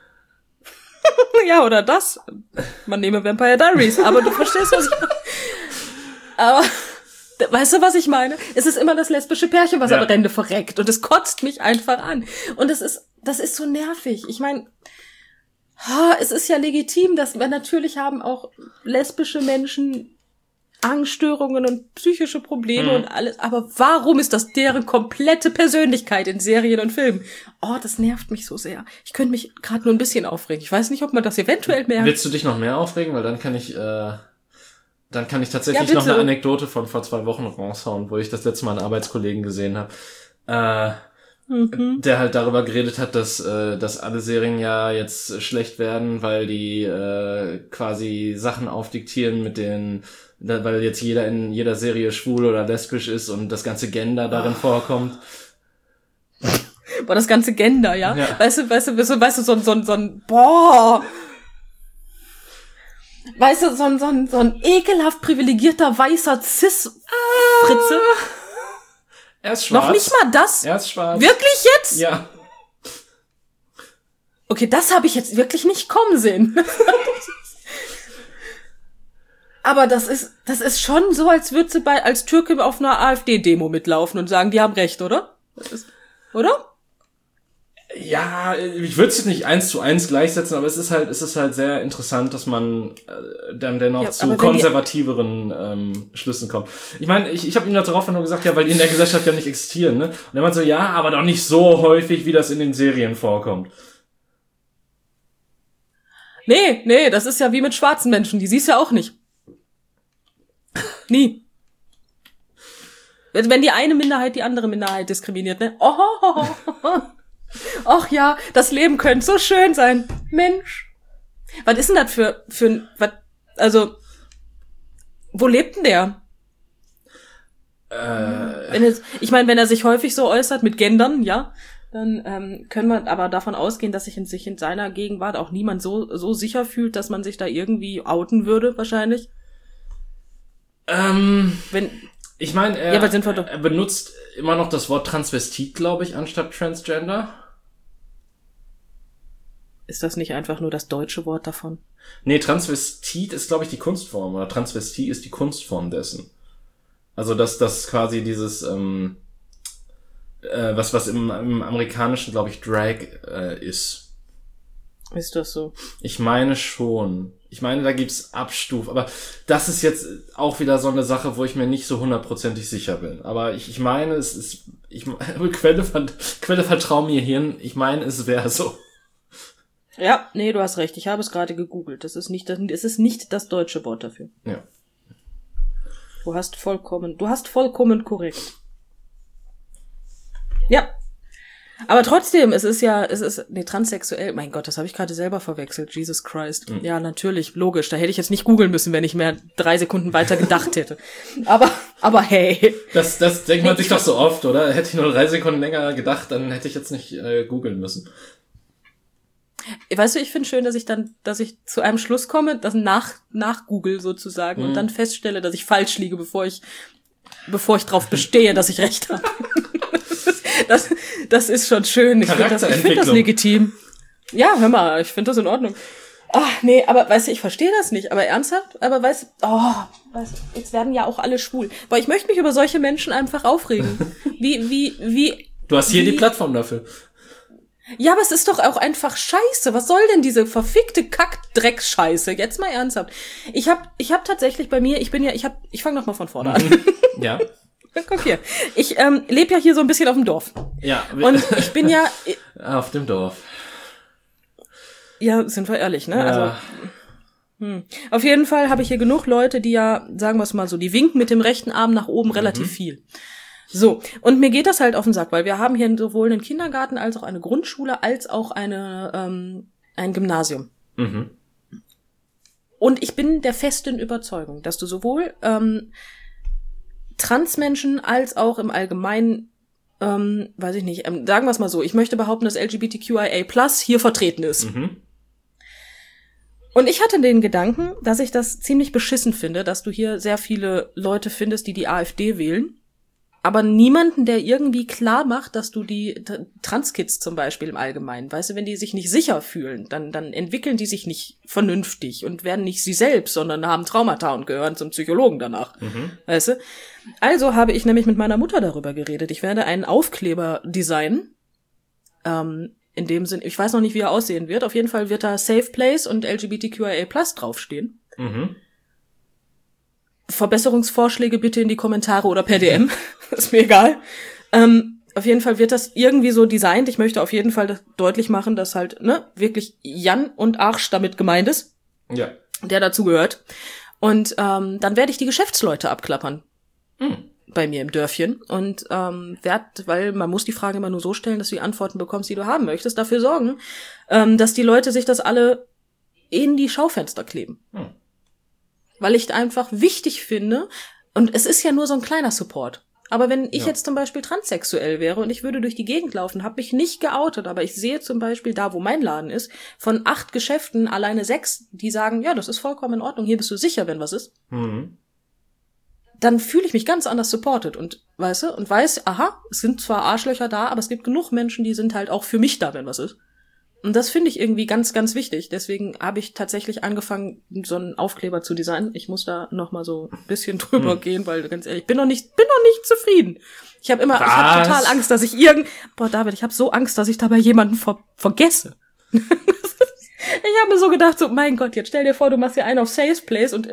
Ja, oder das. Man nehme Vampire Diaries, aber du verstehst, was ich meine. Aber, weißt du, was ich meine? Es ist immer das lesbische Pärchen, was am Ende verreckt. Und es kotzt mich einfach an. Und das ist so nervig. Ich meine, es ist ja legitim, dass wir natürlich haben auch lesbische Menschen Angststörungen und psychische Probleme und alles. Aber warum ist das deren komplette Persönlichkeit in Serien und Filmen? Oh, das nervt mich so sehr. Ich könnte mich gerade nur ein bisschen aufregen. Ich weiß nicht, ob man das eventuell merkt. Willst du dich noch mehr aufregen? Weil dann kann ich tatsächlich noch eine Anekdote von vor 2 Wochen raushauen, wo ich das letzte Mal einen Arbeitskollegen gesehen habe. der halt darüber geredet hat, dass alle Serien ja jetzt schlecht werden, weil die quasi Sachen aufdiktieren weil jetzt jeder in jeder Serie schwul oder lesbisch ist und das ganze Gender darin vorkommt. Boah, das ganze Gender, ja? Weißt du, so ein so ein ekelhaft privilegierter weißer Cis-Fritze. Er ist schwarz. Noch nicht mal das? Er ist schwarz. Wirklich jetzt? Ja. Okay, das habe ich jetzt wirklich nicht kommen sehen. Aber das ist schon so, als würde sie als Türke auf einer AfD-Demo mitlaufen und sagen, die haben recht, oder? Oder? Ja, ich würde es jetzt nicht 1:1 gleichsetzen, aber es ist halt sehr interessant, dass man dann dennoch zu konservativeren Schlüssen kommt. Ich meine, ich habe ihm darauf nur gesagt, ja, weil die in der Gesellschaft ja nicht existieren, ne? Und er meint so, ja, aber doch nicht so häufig, wie das in den Serien vorkommt. Nee, das ist ja wie mit schwarzen Menschen, die siehst ja auch nicht. Nie. Wenn die eine Minderheit die andere Minderheit diskriminiert, ne? Och ja, das Leben könnte so schön sein. Mensch. Was ist denn das für also, wo lebt denn der? Ich meine, wenn er sich häufig so äußert mit Gendern, ja, dann können wir aber davon ausgehen, dass sich in seiner Gegenwart auch niemand so sicher fühlt, dass man sich da irgendwie outen würde, wahrscheinlich. Ich meine, er benutzt immer noch das Wort Transvestit, glaube ich, anstatt Transgender. Ist das nicht einfach nur das deutsche Wort davon? Nee, Transvestit ist, glaube ich, die Kunstform, oder Transvestie ist die Kunstform dessen. Also, dass das quasi dieses, was im Amerikanischen, glaube ich, Drag ist. Ist das so? Ich meine schon. Ich meine, da gibt's Abstufungen. Aber das ist jetzt auch wieder so eine Sache, wo ich mir nicht so 100% sicher bin. Aber ich meine, es ist... Quelle vertrau mir Hirn. Ich meine, es wäre so. Ja, nee, du hast recht. Ich habe es gerade gegoogelt. Es ist nicht das deutsche Wort dafür. Ja. Du hast vollkommen korrekt. Ja. Aber trotzdem, transsexuell, mein Gott, das habe ich gerade selber verwechselt, Jesus Christ. Mhm. Ja, natürlich, logisch, da hätte ich jetzt nicht googeln müssen, wenn ich mehr 3 Sekunden weiter gedacht hätte. Aber hey. Das denkt man sich doch so oft, oder? Hätte ich nur 3 Sekunden länger gedacht, dann hätte ich jetzt nicht googeln müssen. Weißt du, ich finde schön, dass ich zu einem Schluss komme, das nach Google sozusagen, und dann feststelle, dass ich falsch liege, bevor ich drauf bestehe, dass ich recht habe. Das ist schon schön. Ich finde das legitim. Ja, hör mal, ich finde das in Ordnung. Ach, nee, aber weißt du, ich verstehe das nicht. Aber ernsthaft? Aber weißt du, jetzt werden ja auch alle schwul. Boah, ich möchte mich über solche Menschen einfach aufregen. Wie Du hast hier die Plattform dafür. Ja, aber es ist doch auch einfach scheiße. Was soll denn diese verfickte Kack-Dreck-Scheiße? Jetzt mal ernsthaft. Ich hab tatsächlich bei mir, ich fange noch mal von vorne an. Ja. Guck hier. Ich lebe ja hier so ein bisschen auf dem Dorf. Ja. Und ich bin ja... auf dem Dorf. Ja, sind wir ehrlich, ne? Ja. Also, Auf jeden Fall habe ich hier genug Leute, die ja, sagen wir es mal so, die winken mit dem rechten Arm nach oben relativ viel. So, und mir geht das halt auf den Sack, weil wir haben hier sowohl einen Kindergarten als auch eine Grundschule als auch ein Gymnasium. Mhm. Und ich bin der festen Überzeugung, dass du sowohl Transmenschen als auch im Allgemeinen, weiß ich nicht, sagen wir es mal so, ich möchte behaupten, dass LGBTQIA+ hier vertreten ist. Mhm. Und ich hatte den Gedanken, dass ich das ziemlich beschissen finde, dass du hier sehr viele Leute findest, die AfD wählen, aber niemanden, der irgendwie klar macht, dass du die Transkids zum Beispiel im Allgemeinen, weißt du, wenn die sich nicht sicher fühlen, dann entwickeln die sich nicht vernünftig und werden nicht sie selbst, sondern haben Traumata und gehören zum Psychologen danach, weißt du. Also habe ich nämlich mit meiner Mutter darüber geredet. Ich werde einen Aufkleber designen, in dem Sinn, ich weiß noch nicht, wie er aussehen wird. Auf jeden Fall wird da Safe Place und LGBTQIA+ draufstehen. Mhm. Verbesserungsvorschläge bitte in die Kommentare oder per DM. Ist mir egal. Auf jeden Fall wird das irgendwie so designt. Ich möchte auf jeden Fall deutlich machen, dass halt, wirklich Jan und Arsch damit gemeint ist. Ja. Der dazu gehört. Und dann werde ich die Geschäftsleute abklappern. bei mir im Dörfchen und weil man muss die Frage immer nur so stellen, dass du die Antworten bekommst, die du haben möchtest, dafür sorgen, dass die Leute sich das alle in die Schaufenster kleben. Weil ich einfach wichtig finde, und es ist ja nur so ein kleiner Support. Aber wenn ich jetzt zum Beispiel transsexuell wäre und ich würde durch die Gegend laufen, habe mich nicht geoutet, aber ich sehe zum Beispiel da, wo mein Laden ist, von 8 Geschäften alleine 6, die sagen, ja, das ist vollkommen in Ordnung, hier bist du sicher, wenn was ist. Dann fühle ich mich ganz anders supported und weiß, aha, es sind zwar Arschlöcher da, aber es gibt genug Menschen, die sind halt auch für mich da, wenn was ist. Und das finde ich irgendwie ganz, ganz wichtig. Deswegen habe ich tatsächlich angefangen, so einen Aufkleber zu designen. Ich muss da noch mal so ein bisschen drüber gehen, weil ganz ehrlich, ich bin noch nicht zufrieden. Ich habe total Angst, dass ich David, ich habe so Angst, dass ich dabei jemanden vergesse. Ich habe mir so gedacht, so, mein Gott, jetzt stell dir vor, du machst hier einen auf Sales Place und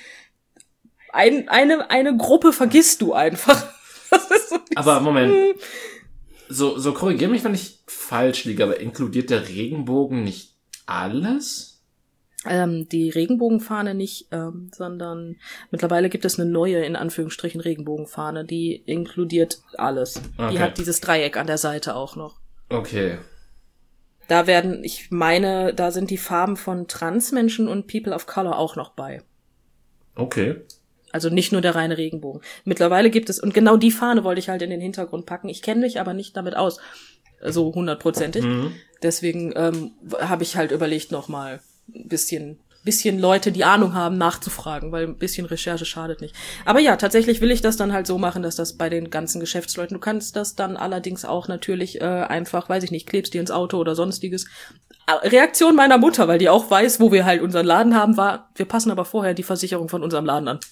eine Gruppe vergisst du einfach. Das ist so aber Moment. So korrigier mich, wenn ich falsch liege, aber inkludiert der Regenbogen nicht alles? Die Regenbogenfahne nicht, sondern mittlerweile gibt es eine neue, in Anführungsstrichen, Regenbogenfahne, die inkludiert alles. Okay. Die hat dieses Dreieck an der Seite auch noch. Okay. Da sind die Farben von Transmenschen und People of Color auch noch bei. Okay. Also nicht nur der reine Regenbogen. Mittlerweile gibt es, und genau die Fahne wollte ich halt in den Hintergrund packen. Ich kenne mich aber nicht damit aus, so 100%. Deswegen habe ich halt überlegt, noch mal ein bisschen Leute, die Ahnung haben, nachzufragen, weil ein bisschen Recherche schadet nicht. Aber ja, tatsächlich will ich das dann halt so machen, dass das bei den ganzen Geschäftsleuten, du kannst das dann allerdings auch natürlich einfach, weiß ich nicht, klebst dir ins Auto oder sonstiges. Reaktion meiner Mutter, weil die auch weiß, wo wir halt unseren Laden haben, war, wir passen aber vorher die Versicherung von unserem Laden an.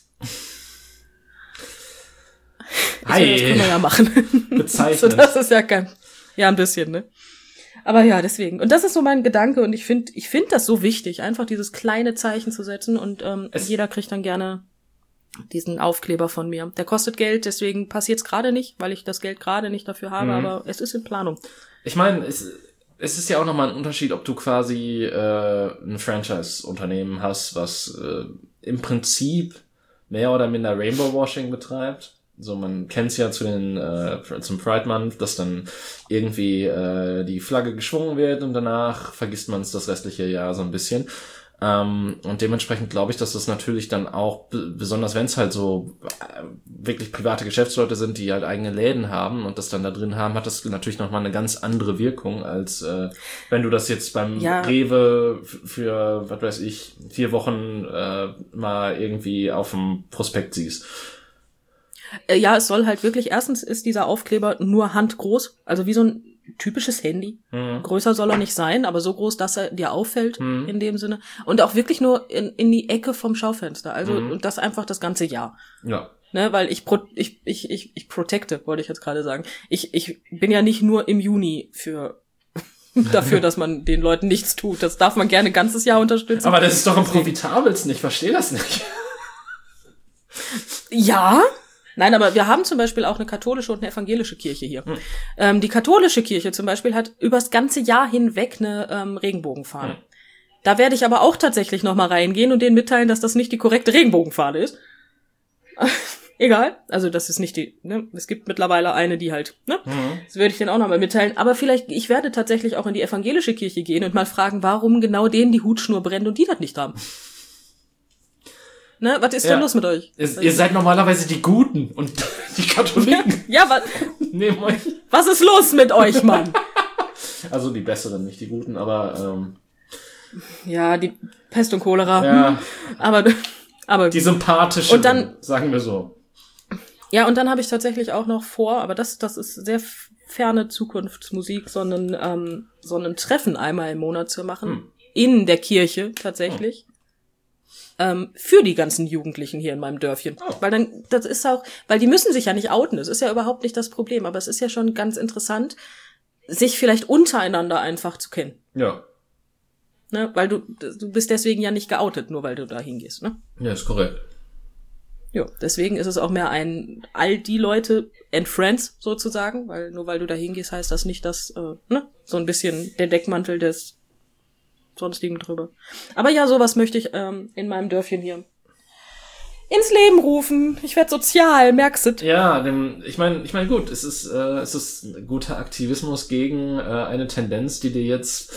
Hi. Das können wir ja machen. Bezeichnet. So, das ist ja ein bisschen, ne? Aber ja, deswegen. Und das ist so mein Gedanke und ich finde das so wichtig, einfach dieses kleine Zeichen zu setzen und jeder kriegt dann gerne diesen Aufkleber von mir. Der kostet Geld, deswegen passiert's gerade nicht, weil ich das Geld gerade nicht dafür habe, aber es ist in Planung. Ich meine, es ist ja auch nochmal ein Unterschied, ob du quasi ein Franchise-Unternehmen hast, was im Prinzip mehr oder minder Rainbow-Washing betreibt. So, man kennt's ja zum Pride Month, dass dann irgendwie die Flagge geschwungen wird und danach vergisst man es das restliche Jahr so ein bisschen. Und dementsprechend glaube ich, dass das natürlich dann auch, besonders wenn es halt so wirklich private Geschäftsleute sind, die halt eigene Läden haben und das dann da drin haben, hat das natürlich nochmal eine ganz andere Wirkung, als wenn du das jetzt beim Rewe für, was weiß ich, 4 Wochen mal irgendwie auf dem Prospekt siehst. Ja, es soll halt wirklich, erstens ist dieser Aufkleber nur handgroß, also wie so ein typisches Handy. Größer soll er nicht sein, aber so groß, dass er dir auffällt in dem Sinne. Und auch wirklich nur in die Ecke vom Schaufenster. Also und das einfach das ganze Jahr. Ja. Ne, weil ich protecte, wollte ich jetzt gerade sagen. Ich bin ja nicht nur im Juni dafür, dass man den Leuten nichts tut. Das darf man gerne ein ganzes Jahr unterstützen. Aber das ist doch am profitabelsten, ich verstehe das nicht. Ja. Nein, aber wir haben zum Beispiel auch eine katholische und eine evangelische Kirche hier. Die katholische Kirche zum Beispiel hat übers ganze Jahr hinweg eine Regenbogenfahne. Da werde ich aber auch tatsächlich noch mal reingehen und denen mitteilen, dass das nicht die korrekte Regenbogenfahne ist. Egal, also das ist nicht die, ne? Es gibt mittlerweile eine, die halt, ne? Das werde ich denen auch noch mal mitteilen. Aber vielleicht, ich werde tatsächlich auch in die evangelische Kirche gehen und mal fragen, warum genau denen die Hutschnur brennt und die das nicht haben. Ne, was ist denn los mit euch? Ihr seid normalerweise die Guten und die Katholiken. Ja, Neben euch. Was ist los mit euch, Mann? Also die Besseren, nicht die Guten, aber ja, die Pest und Cholera. Ja. Aber die sympathischen, und dann, sagen wir so. Ja, und dann habe ich tatsächlich auch noch vor, aber das ist sehr ferne Zukunftsmusik, so ein Treffen einmal im Monat zu machen. In der Kirche tatsächlich. Für die ganzen Jugendlichen hier in meinem Dörfchen. Weil das ist auch, weil die müssen sich ja nicht outen, das ist ja überhaupt nicht das Problem, aber es ist ja schon ganz interessant, sich vielleicht untereinander einfach zu kennen. Ja. Ne, weil du bist deswegen ja nicht geoutet, nur weil du da hingehst, ne? Ja, ist korrekt. Ja, deswegen ist es auch mehr all die Leute and Friends sozusagen, weil nur weil du da hingehst, heißt das nicht, dass, so ein bisschen der Deckmantel des sonstigen drüber. Aber ja, sowas möchte ich in meinem Dörfchen hier ins Leben rufen. Ich werde sozial, merkst du? Ja, ich meine gut, es ist ein guter Aktivismus gegen eine Tendenz, die dir jetzt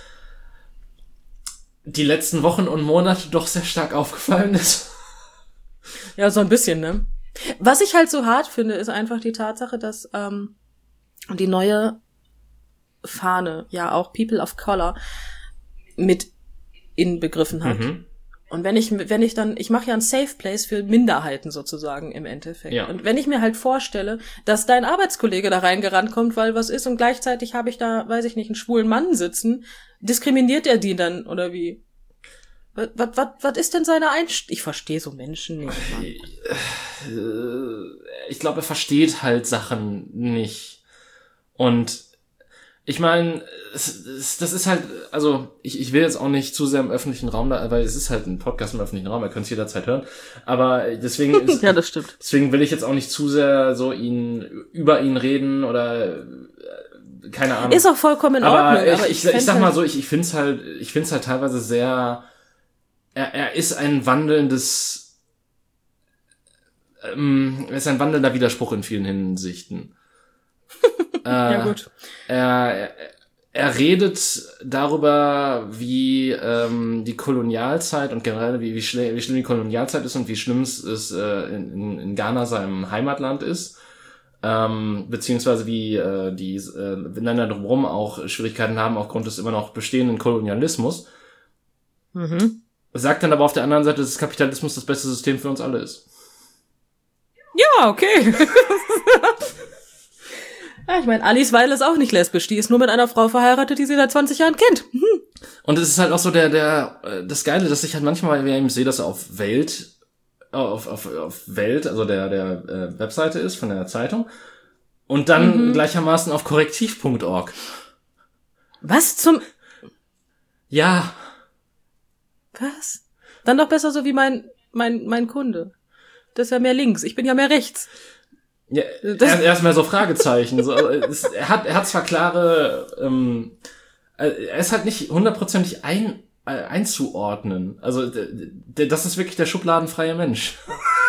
die letzten Wochen und Monate doch sehr stark aufgefallen ist. Ja, so ein bisschen, ne? Was ich halt so hart finde, ist einfach die Tatsache, dass die neue Fahne ja auch People of Color mit inbegriffen hat. Mhm. Und wenn ich dann, ich mache ja ein Safe Place für Minderheiten sozusagen im Endeffekt. Ja. Und wenn ich mir halt vorstelle, dass dein Arbeitskollege da reingerannt kommt, weil was ist und gleichzeitig habe ich da, weiß ich nicht, einen schwulen Mann sitzen, diskriminiert er die dann oder wie? Was ist denn seine Einstellung? Ich verstehe so Menschen nicht. Ich glaube, er versteht halt Sachen nicht. Und ich meine, das ist halt, also ich will jetzt auch nicht zu sehr im öffentlichen Raum da, weil es ist halt ein Podcast im öffentlichen Raum, er könnte es jederzeit hören. Aber deswegen ja, das stimmt. Deswegen will ich jetzt auch nicht zu sehr so über ihn reden oder keine Ahnung. Ist auch vollkommen in Ordnung. Aber ich sag mal so, ich find's halt teilweise sehr. Er ist ein wandelndes, er ist ein wandelnder Widerspruch in vielen Hinsichten. Ja, gut. Er redet darüber, wie die Kolonialzeit und generell wie schlimm die Kolonialzeit ist und wie schlimm es in Ghana, seinem Heimatland ist. Beziehungsweise wie die Länder drumherum auch Schwierigkeiten haben aufgrund des immer noch bestehenden Kolonialismus. Mhm. Sagt dann aber auf der anderen Seite, dass Kapitalismus das beste System für uns alle ist. Ja, okay. Ja, ich meine, Alice Weil ist auch nicht lesbisch. Die ist nur mit einer Frau verheiratet, die sie seit 20 Jahren kennt. Und es ist halt auch so das Geile, dass ich halt manchmal, wenn ich sehe, dass er auf Welt, also der Webseite ist von der Zeitung und dann gleichermaßen auf korrektiv.org. Was zum... Ja. Was? Dann doch besser so wie mein Kunde. Das ist ja mehr links. Ich bin ja mehr rechts. Ja, erstmal so Fragezeichen. So, er hat zwar klare, er ist halt nicht hundertprozentig einzuordnen. Also das ist wirklich der schubladenfreie Mensch.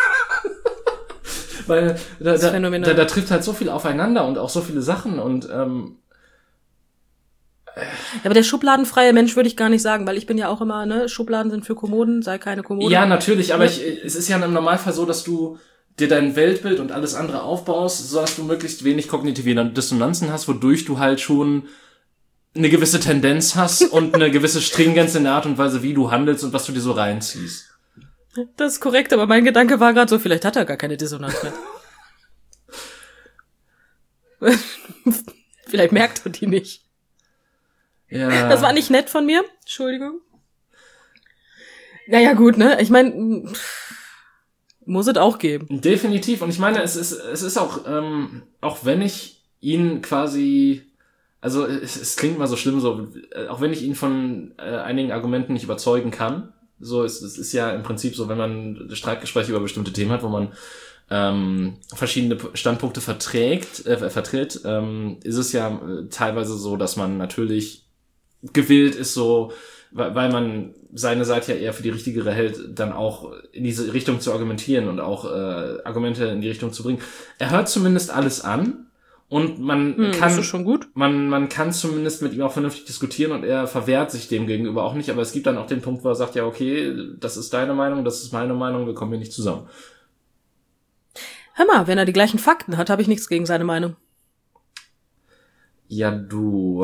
Weil da trifft halt so viel aufeinander und auch so viele Sachen und ja, aber der schubladenfreie Mensch würde ich gar nicht sagen, weil ich bin ja auch immer, ne, Schubladen sind für Kommoden, sei keine Kommode. Ja, natürlich, aber es ist ja im Normalfall so, dass du dir dein Weltbild und alles andere aufbaust, so dass du möglichst wenig kognitive Dissonanzen hast, wodurch du halt schon eine gewisse Tendenz hast und eine gewisse Stringenz in der Art und Weise, wie du handelst und was du dir so reinziehst. Das ist korrekt, aber mein Gedanke war gerade so, vielleicht hat er gar keine Dissonanz mehr. Vielleicht merkt er die nicht. Ja. Das war nicht nett von mir. Entschuldigung. Naja, gut, ne? Ich meine, muss es auch geben. Definitiv. Und ich meine, es ist auch, auch wenn ich ihn quasi, also es klingt mal so schlimm, so, auch wenn ich ihn von einigen Argumenten nicht überzeugen kann, so, es ist ja im Prinzip so, wenn man Streitgespräche über bestimmte Themen hat, wo man verschiedene Standpunkte vertritt, ist es ja teilweise so, dass man natürlich gewillt ist, so, weil man seine Seite ja eher für die richtigere hält, dann auch in diese Richtung zu argumentieren und auch Argumente in die Richtung zu bringen. Er hört zumindest alles an und man kann, das ist schon gut. Man kann zumindest mit ihm auch vernünftig diskutieren und er verwehrt sich dem gegenüber auch nicht, aber es gibt dann auch den Punkt, wo er sagt, ja, okay, das ist deine Meinung, das ist meine Meinung, wir kommen hier nicht zusammen. Hör mal, wenn er die gleichen Fakten hat, habe ich nichts gegen seine Meinung. Ja, du.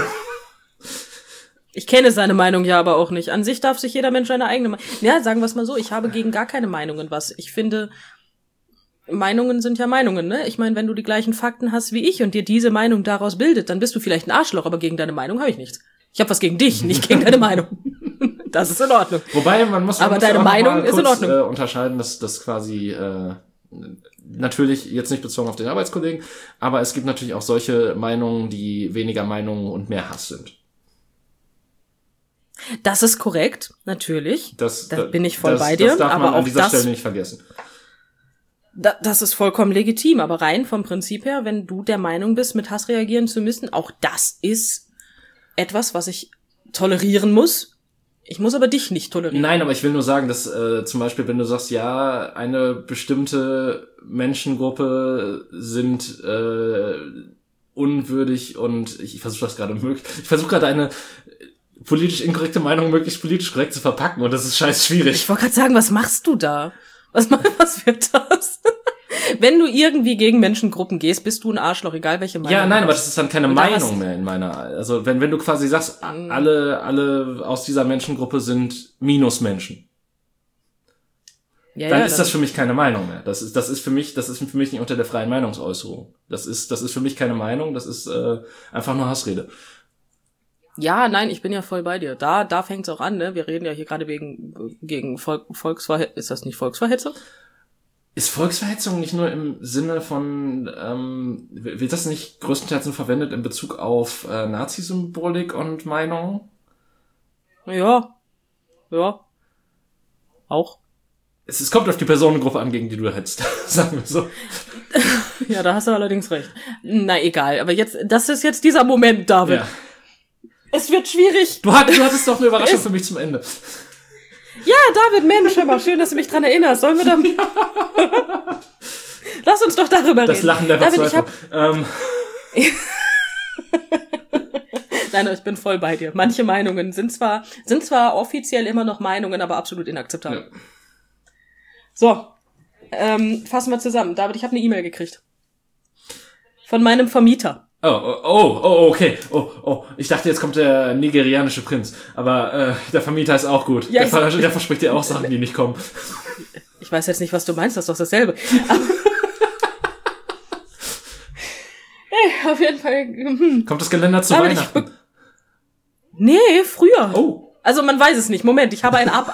Ich kenne seine Meinung ja aber auch nicht. An sich darf sich jeder Mensch seine eigene Meinung... Ja, sagen wir es mal so, ich habe gegen gar keine Meinungen was. Ich finde, Meinungen sind ja Meinungen, ne? Ich meine, wenn du die gleichen Fakten hast wie ich und dir diese Meinung daraus bildet, dann bist du vielleicht ein Arschloch, aber gegen deine Meinung habe ich nichts. Ich habe was gegen dich, nicht gegen deine Meinung. Das ist in Ordnung. Wobei, man muss deine ja Meinung ist in Ordnung. Unterscheiden, dass das quasi... natürlich jetzt nicht bezogen auf den Arbeitskollegen, aber es gibt natürlich auch solche Meinungen, die weniger Meinungen und mehr Hass sind. Das ist korrekt, natürlich. Da bin ich voll bei dir. Das darf man aber an auch dieser Stelle nicht vergessen. Das ist vollkommen legitim, aber rein vom Prinzip her, wenn du der Meinung bist, mit Hass reagieren zu müssen, auch das ist etwas, was ich tolerieren muss. Ich muss aber dich nicht tolerieren. Nein, aber ich will nur sagen, dass zum Beispiel, wenn du sagst, ja, eine bestimmte Menschengruppe sind unwürdig und ich versuche das gerade ich versuche gerade eine politisch inkorrekte Meinung möglichst politisch korrekt zu verpacken und das ist scheiß schwierig. Ich wollte gerade sagen, was machst du da? Was wird das? Wenn du irgendwie gegen Menschengruppen gehst, bist du ein Arschloch, egal welche Meinung. Ja, nein, aber das ist dann keine Meinung mehr in meiner, also wenn du quasi sagst, alle aus dieser Menschengruppe sind Minusmenschen. Dann ist das für mich keine Meinung mehr. Das ist für mich nicht unter der freien Meinungsäußerung. Das ist für mich keine Meinung, das ist einfach nur Hassrede. Ja, nein, ich bin ja voll bei dir. Da fängt's auch an, ne? Wir reden ja hier gerade gegen Volksverhetzung. Ist das nicht Volksverhetzung? Ist Volksverhetzung nicht nur im Sinne von, wird das nicht größtenteils nur verwendet in Bezug auf Nazi-Symbolik und Meinung? Ja. Auch. Es kommt auf die Personengruppe an, gegen die du hetzt, sagen wir so. Ja, da hast du allerdings recht. Na, egal. Aber das ist jetzt dieser Moment, David. Ja. Es wird schwierig. Du hattest doch eine Überraschung für mich zum Ende. Ja, David, Mensch, hör mal, schön, dass du mich dran erinnerst. Sollen wir dann... Lass uns doch darüber reden. Das Lachen der Verzweiflung. Nein, ich bin voll bei dir. Manche Meinungen sind zwar offiziell immer noch Meinungen, aber absolut inakzeptabel. Ja. So, fassen wir zusammen. David, ich habe eine E-Mail gekriegt. Von meinem Vermieter. Oh, okay. Oh, ich dachte, jetzt kommt der nigerianische Prinz. Aber der Vermieter ist auch gut. Ja, der verspricht dir auch Sachen, die nicht kommen. Ich weiß jetzt nicht, was du meinst, das ist doch dasselbe. Hey, auf jeden Fall. Kommt das Geländer zu Weihnachten? Nee, früher. Oh. Also man weiß es nicht. Moment, ich habe ein Ab.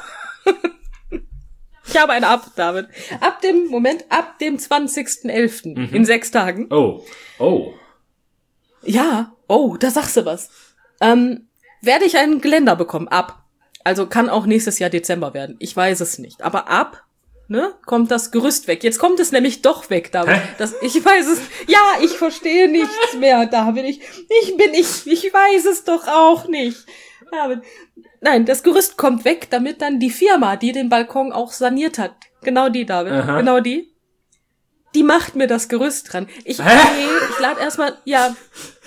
Ich habe ein Ab, David. Ab dem 20.11. In 6 Tagen. Oh. Ja, da sagst du was. Werde ich ein Geländer bekommen, also kann auch nächstes Jahr Dezember werden. Ich weiß es nicht. Aber kommt das Gerüst weg. Jetzt kommt es nämlich doch weg, David. Ich weiß es. Ja, ich verstehe nichts mehr, David. Ich weiß es doch auch nicht. David. Nein, das Gerüst kommt weg, damit dann die Firma, die den Balkon auch saniert hat. Genau die, David. Aha. Genau die. Die macht mir das Gerüst dran. Ich lade erstmal, ja.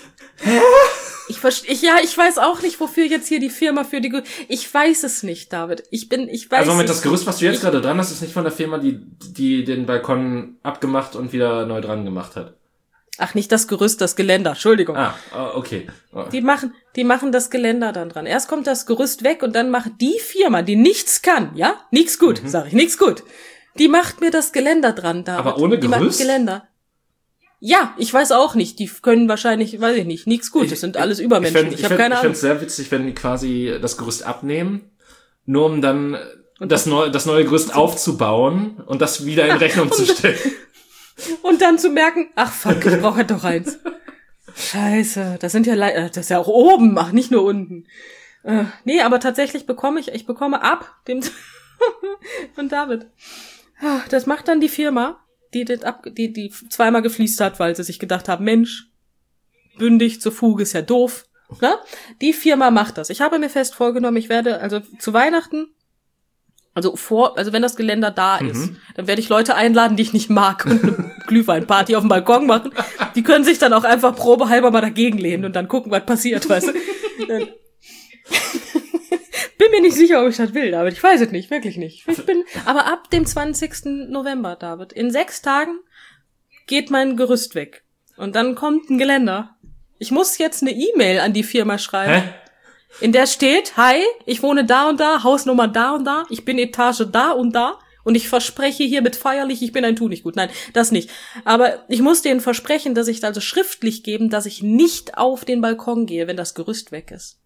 Ich weiß auch nicht, wofür jetzt hier die Firma ich weiß es nicht, David. Also mit das Gerüst, was du jetzt gerade dran hast, ist nicht von der Firma, die den Balkon abgemacht und wieder neu dran gemacht hat. Ach, nicht das Gerüst, das Geländer. Entschuldigung. Okay. Oh. Die machen das Geländer dann dran. Erst kommt das Gerüst weg und dann macht die Firma, die nichts kann, ja? Nichts gut, sag ich, nichts gut. Die macht mir das Geländer dran, David. Aber ohne Gerüst? Die macht Geländer. Ja, ich weiß auch nicht. Die können wahrscheinlich, weiß ich nicht, nichts gut. Das sind alles Übermenschen. Ich habe keine Ahnung. Ich find's sehr witzig, wenn die quasi das Gerüst abnehmen, nur um dann das neue Gerüst aufzubauen und das wieder in Rechnung zu stellen. Und dann zu merken, ach fuck, ich brauche doch eins. Scheiße, das ist ja auch oben, ach, nicht nur unten. Nee, aber tatsächlich bekomme ich ab dem von David. Das macht dann die Firma, die zweimal gefliest hat, weil sie sich gedacht haben, Mensch, bündig zur Fuge ist ja doof. Ne? Die Firma macht das. Ich habe mir fest vorgenommen, ich werde also zu Weihnachten, also wenn das Geländer da ist, dann werde ich Leute einladen, die ich nicht mag und eine Glühweinparty auf dem Balkon machen. Die können sich dann auch einfach probehalber mal dagegen lehnen und dann gucken, was passiert, weißt du. Bin mir nicht sicher, ob ich das will, David. Ich weiß es nicht, wirklich nicht. Aber ab dem 20. November, David, in 6 Tagen geht mein Gerüst weg. Und dann kommt ein Geländer. Ich muss jetzt eine E-Mail an die Firma schreiben. Hä? In der steht, hi, ich wohne da und da, Hausnummer da und da, ich bin Etage da und da und ich verspreche hiermit feierlich, ich bin ein Tunichtgut. Nein, das nicht. Aber ich muss denen versprechen, dass ich also schriftlich geben, dass ich nicht auf den Balkon gehe, wenn das Gerüst weg ist.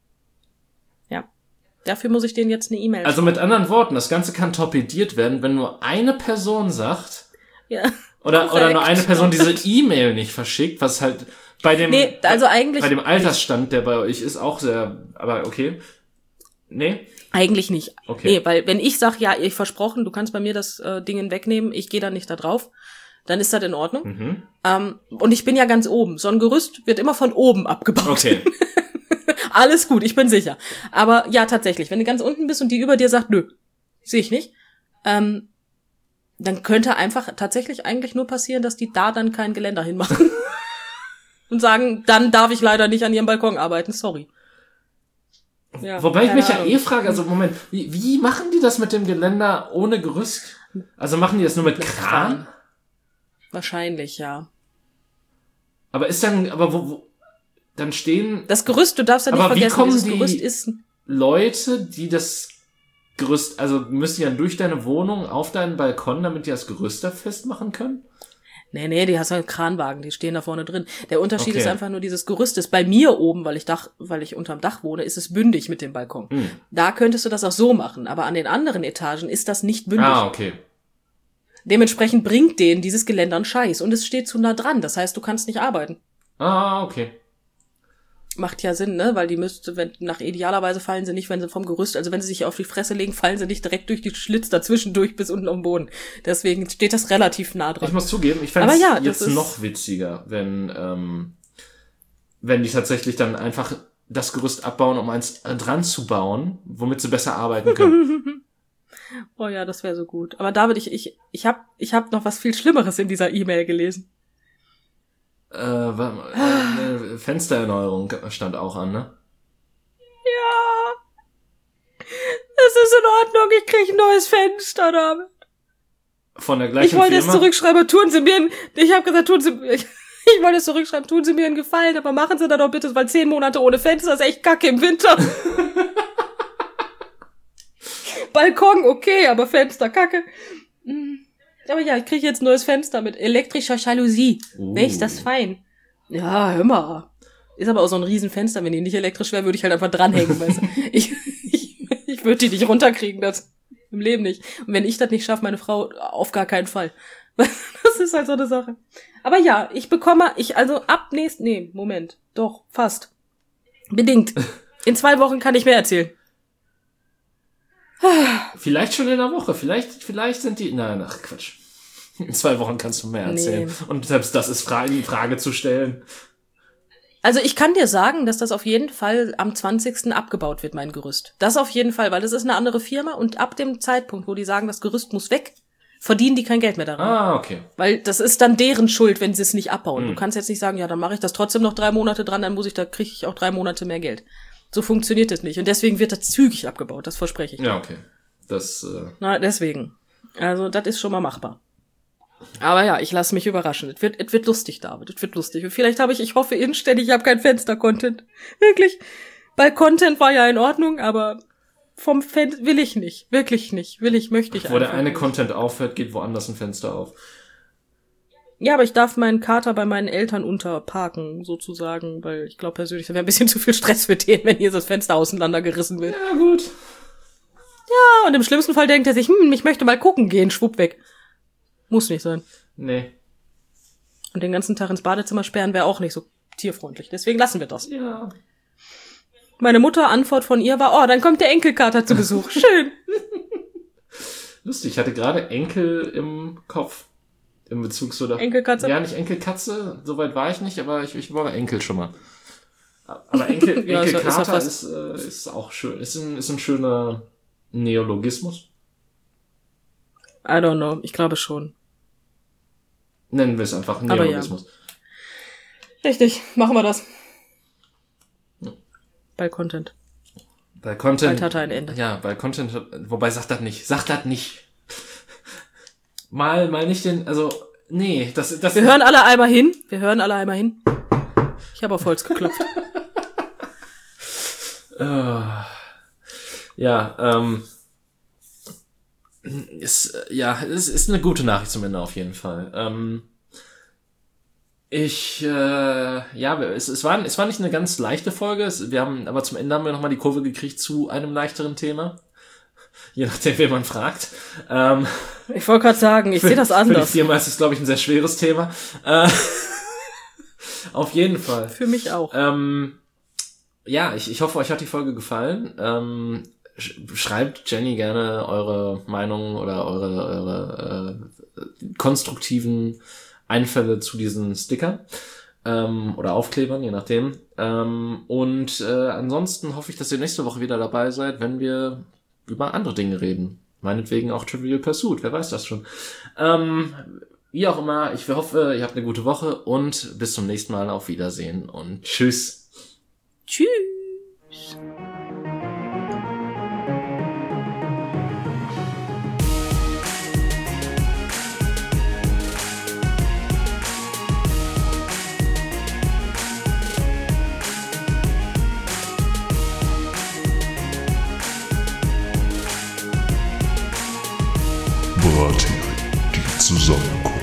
Dafür muss ich denen jetzt eine E-Mail schreiben. Also mit anderen Worten, das Ganze kann torpediert werden, wenn nur eine Person sagt, oder nur eine Person diese E-Mail nicht verschickt, was halt bei dem Altersstand, der bei euch ist, auch sehr, aber okay. Nee? Eigentlich nicht. Okay. Nee, weil wenn ich sage, ja, ich versprochen, du kannst bei mir das Ding wegnehmen, ich gehe da nicht da drauf, dann ist das in Ordnung. Und ich bin ja ganz oben. So ein Gerüst wird immer von oben abgebaut. Okay. Alles gut, ich bin sicher. Aber ja, tatsächlich, wenn du ganz unten bist und die über dir sagt, nö, sehe ich nicht, dann könnte einfach tatsächlich eigentlich nur passieren, dass die da dann kein Geländer hinmachen. Und sagen, dann darf ich leider nicht an ihrem Balkon arbeiten, sorry. Ja, wobei ich mich ja frage, also Moment, wie machen die das mit dem Geländer ohne Gerüst? Also machen die das nur mit Kran? Wahrscheinlich, ja. Aber ist dann, dann stehen... Das Gerüst, du darfst ja nicht vergessen, dieses Gerüst ist... Leute, die das Gerüst, also müssen die dann durch deine Wohnung auf deinen Balkon, damit die das Gerüst da festmachen können? Nee, die hast halt Kranwagen, die stehen da vorne drin. Der Unterschied ist einfach nur, dieses Gerüst ist bei mir oben, weil ich unterm Dach wohne, ist es bündig mit dem Balkon. Da könntest du das auch so machen, aber an den anderen Etagen ist das nicht bündig. Ah, okay. Dementsprechend bringt denen dieses Geländer einen Scheiß und es steht zu nah dran, das heißt, du kannst nicht arbeiten. Ah, okay. Macht ja Sinn, ne? Weil die idealerweise fallen sie nicht, wenn sie vom Gerüst, also wenn sie sich auf die Fresse legen, fallen sie nicht direkt durch die Schlitz dazwischen durch bis unten am Boden. Deswegen steht das relativ nah dran. Ich muss zugeben, ich fände es jetzt noch witziger, wenn die tatsächlich dann einfach das Gerüst abbauen, um eins dran zu bauen, womit sie besser arbeiten können. Oh ja, das wäre so gut. Aber David, ich hab noch was viel Schlimmeres in dieser E-Mail gelesen. Fenstererneuerung stand auch an, ne? Ja. Das ist in Ordnung, ich krieg ein neues Fenster, David. Von der gleichen Firma? Ich wollte es zurückschreiben, ich wollte es zurückschreiben, tun Sie mir einen Gefallen, aber machen Sie da doch bitte, weil 10 Monate ohne Fenster ist echt kacke im Winter. Balkon, okay, aber Fenster, kacke. Aber ja, ich kriege jetzt ein neues Fenster mit elektrischer Jalousie. Ist das fein? Ja, hör mal. Ist aber auch so ein Riesenfenster. Wenn die nicht elektrisch wäre, würde ich halt einfach dranhängen, weißt du. Ich würde die nicht runterkriegen, das im Leben nicht. Und wenn ich das nicht schaffe, meine Frau auf gar keinen Fall. Das ist halt so eine Sache. Aber ja, doch, fast. Bedingt. In 2 Wochen kann ich mehr erzählen. Vielleicht schon in einer Woche. Vielleicht sind die... Nein, ach Quatsch. In 2 Wochen kannst du mehr erzählen. Nee. Und selbst das ist in Frage zu stellen. Also ich kann dir sagen, dass das auf jeden Fall am 20. abgebaut wird, mein Gerüst. Das auf jeden Fall, weil das ist eine andere Firma und ab dem Zeitpunkt, wo die sagen, das Gerüst muss weg, verdienen die kein Geld mehr daran. Ah, okay. Weil das ist dann deren Schuld, wenn sie es nicht abbauen. Du kannst jetzt nicht sagen, ja, dann mache ich das trotzdem noch 3 Monate dran, kriege ich auch 3 Monate mehr Geld. So funktioniert das nicht. Und deswegen wird das zügig abgebaut, das verspreche ich. Ja, okay. Deswegen. Also, das ist schon mal machbar. Aber ja, ich lasse mich überraschen. Es wird lustig, David. Es wird lustig. Und vielleicht ich hoffe inständig, ich habe kein Fenster-Content. Wirklich. Bei Content war ja in Ordnung, aber vom Fenster will ich nicht. Wirklich nicht. Möchte ich einfach. Wo der eine Content aufhört, geht woanders ein Fenster auf. Ja, aber ich darf meinen Kater bei meinen Eltern unterparken, sozusagen, weil ich glaube persönlich, das wäre ein bisschen zu viel Stress für den, wenn hier das Fenster auseinandergerissen wird. Ja, gut. Ja, und im schlimmsten Fall denkt er sich, ich möchte mal gucken gehen, schwupp weg. Muss nicht sein. Nee. Und den ganzen Tag ins Badezimmer sperren wäre auch nicht so tierfreundlich. Deswegen lassen wir das. Ja. Meine Antwort von ihr war, dann kommt der Enkelkater zu Besuch. Schön. Lustig, ich hatte gerade Enkel im Kopf. In Bezug zu der... Enkelkatze? Ja, nicht Enkelkatze, soweit war ich nicht, aber ich war bei Enkel schon mal. Aber Enkelkater ist auch schön. Ist ein schöner Neologismus. I don't know, ich glaube schon. Nennen wir es einfach Neologismus. Ja. Richtig, machen wir das. Ja. Bei Content. Bald hat er ein Ende. Ja, bei Content, wobei sag das nicht. Mal nicht nee, das. Wir hören alle einmal hin. Ich habe auf Holz geklopft. Es ist eine gute Nachricht zum Ende auf jeden Fall. Es war nicht eine ganz leichte Folge, aber zum Ende haben wir nochmal die Kurve gekriegt zu einem leichteren Thema. Je nachdem, wen man fragt. Ich wollte gerade sagen, ich sehe das anders. Für die Firma ist es, glaube ich, ein sehr schweres Thema. Auf jeden Fall. Für mich auch. Ich hoffe, euch hat die Folge gefallen. Schreibt Jenny gerne eure Meinung oder eure konstruktiven Einfälle zu diesen Stickern oder Aufklebern, je nachdem. Und ansonsten hoffe ich, dass ihr nächste Woche wieder dabei seid, wenn wir über andere Dinge reden. Meinetwegen auch Trivial Pursuit, wer weiß das schon. Wie auch immer, ich hoffe, ihr habt eine gute Woche und bis zum nächsten Mal. Auf Wiedersehen und tschüss. Tschüss. Brathering, die Zusammenkunft.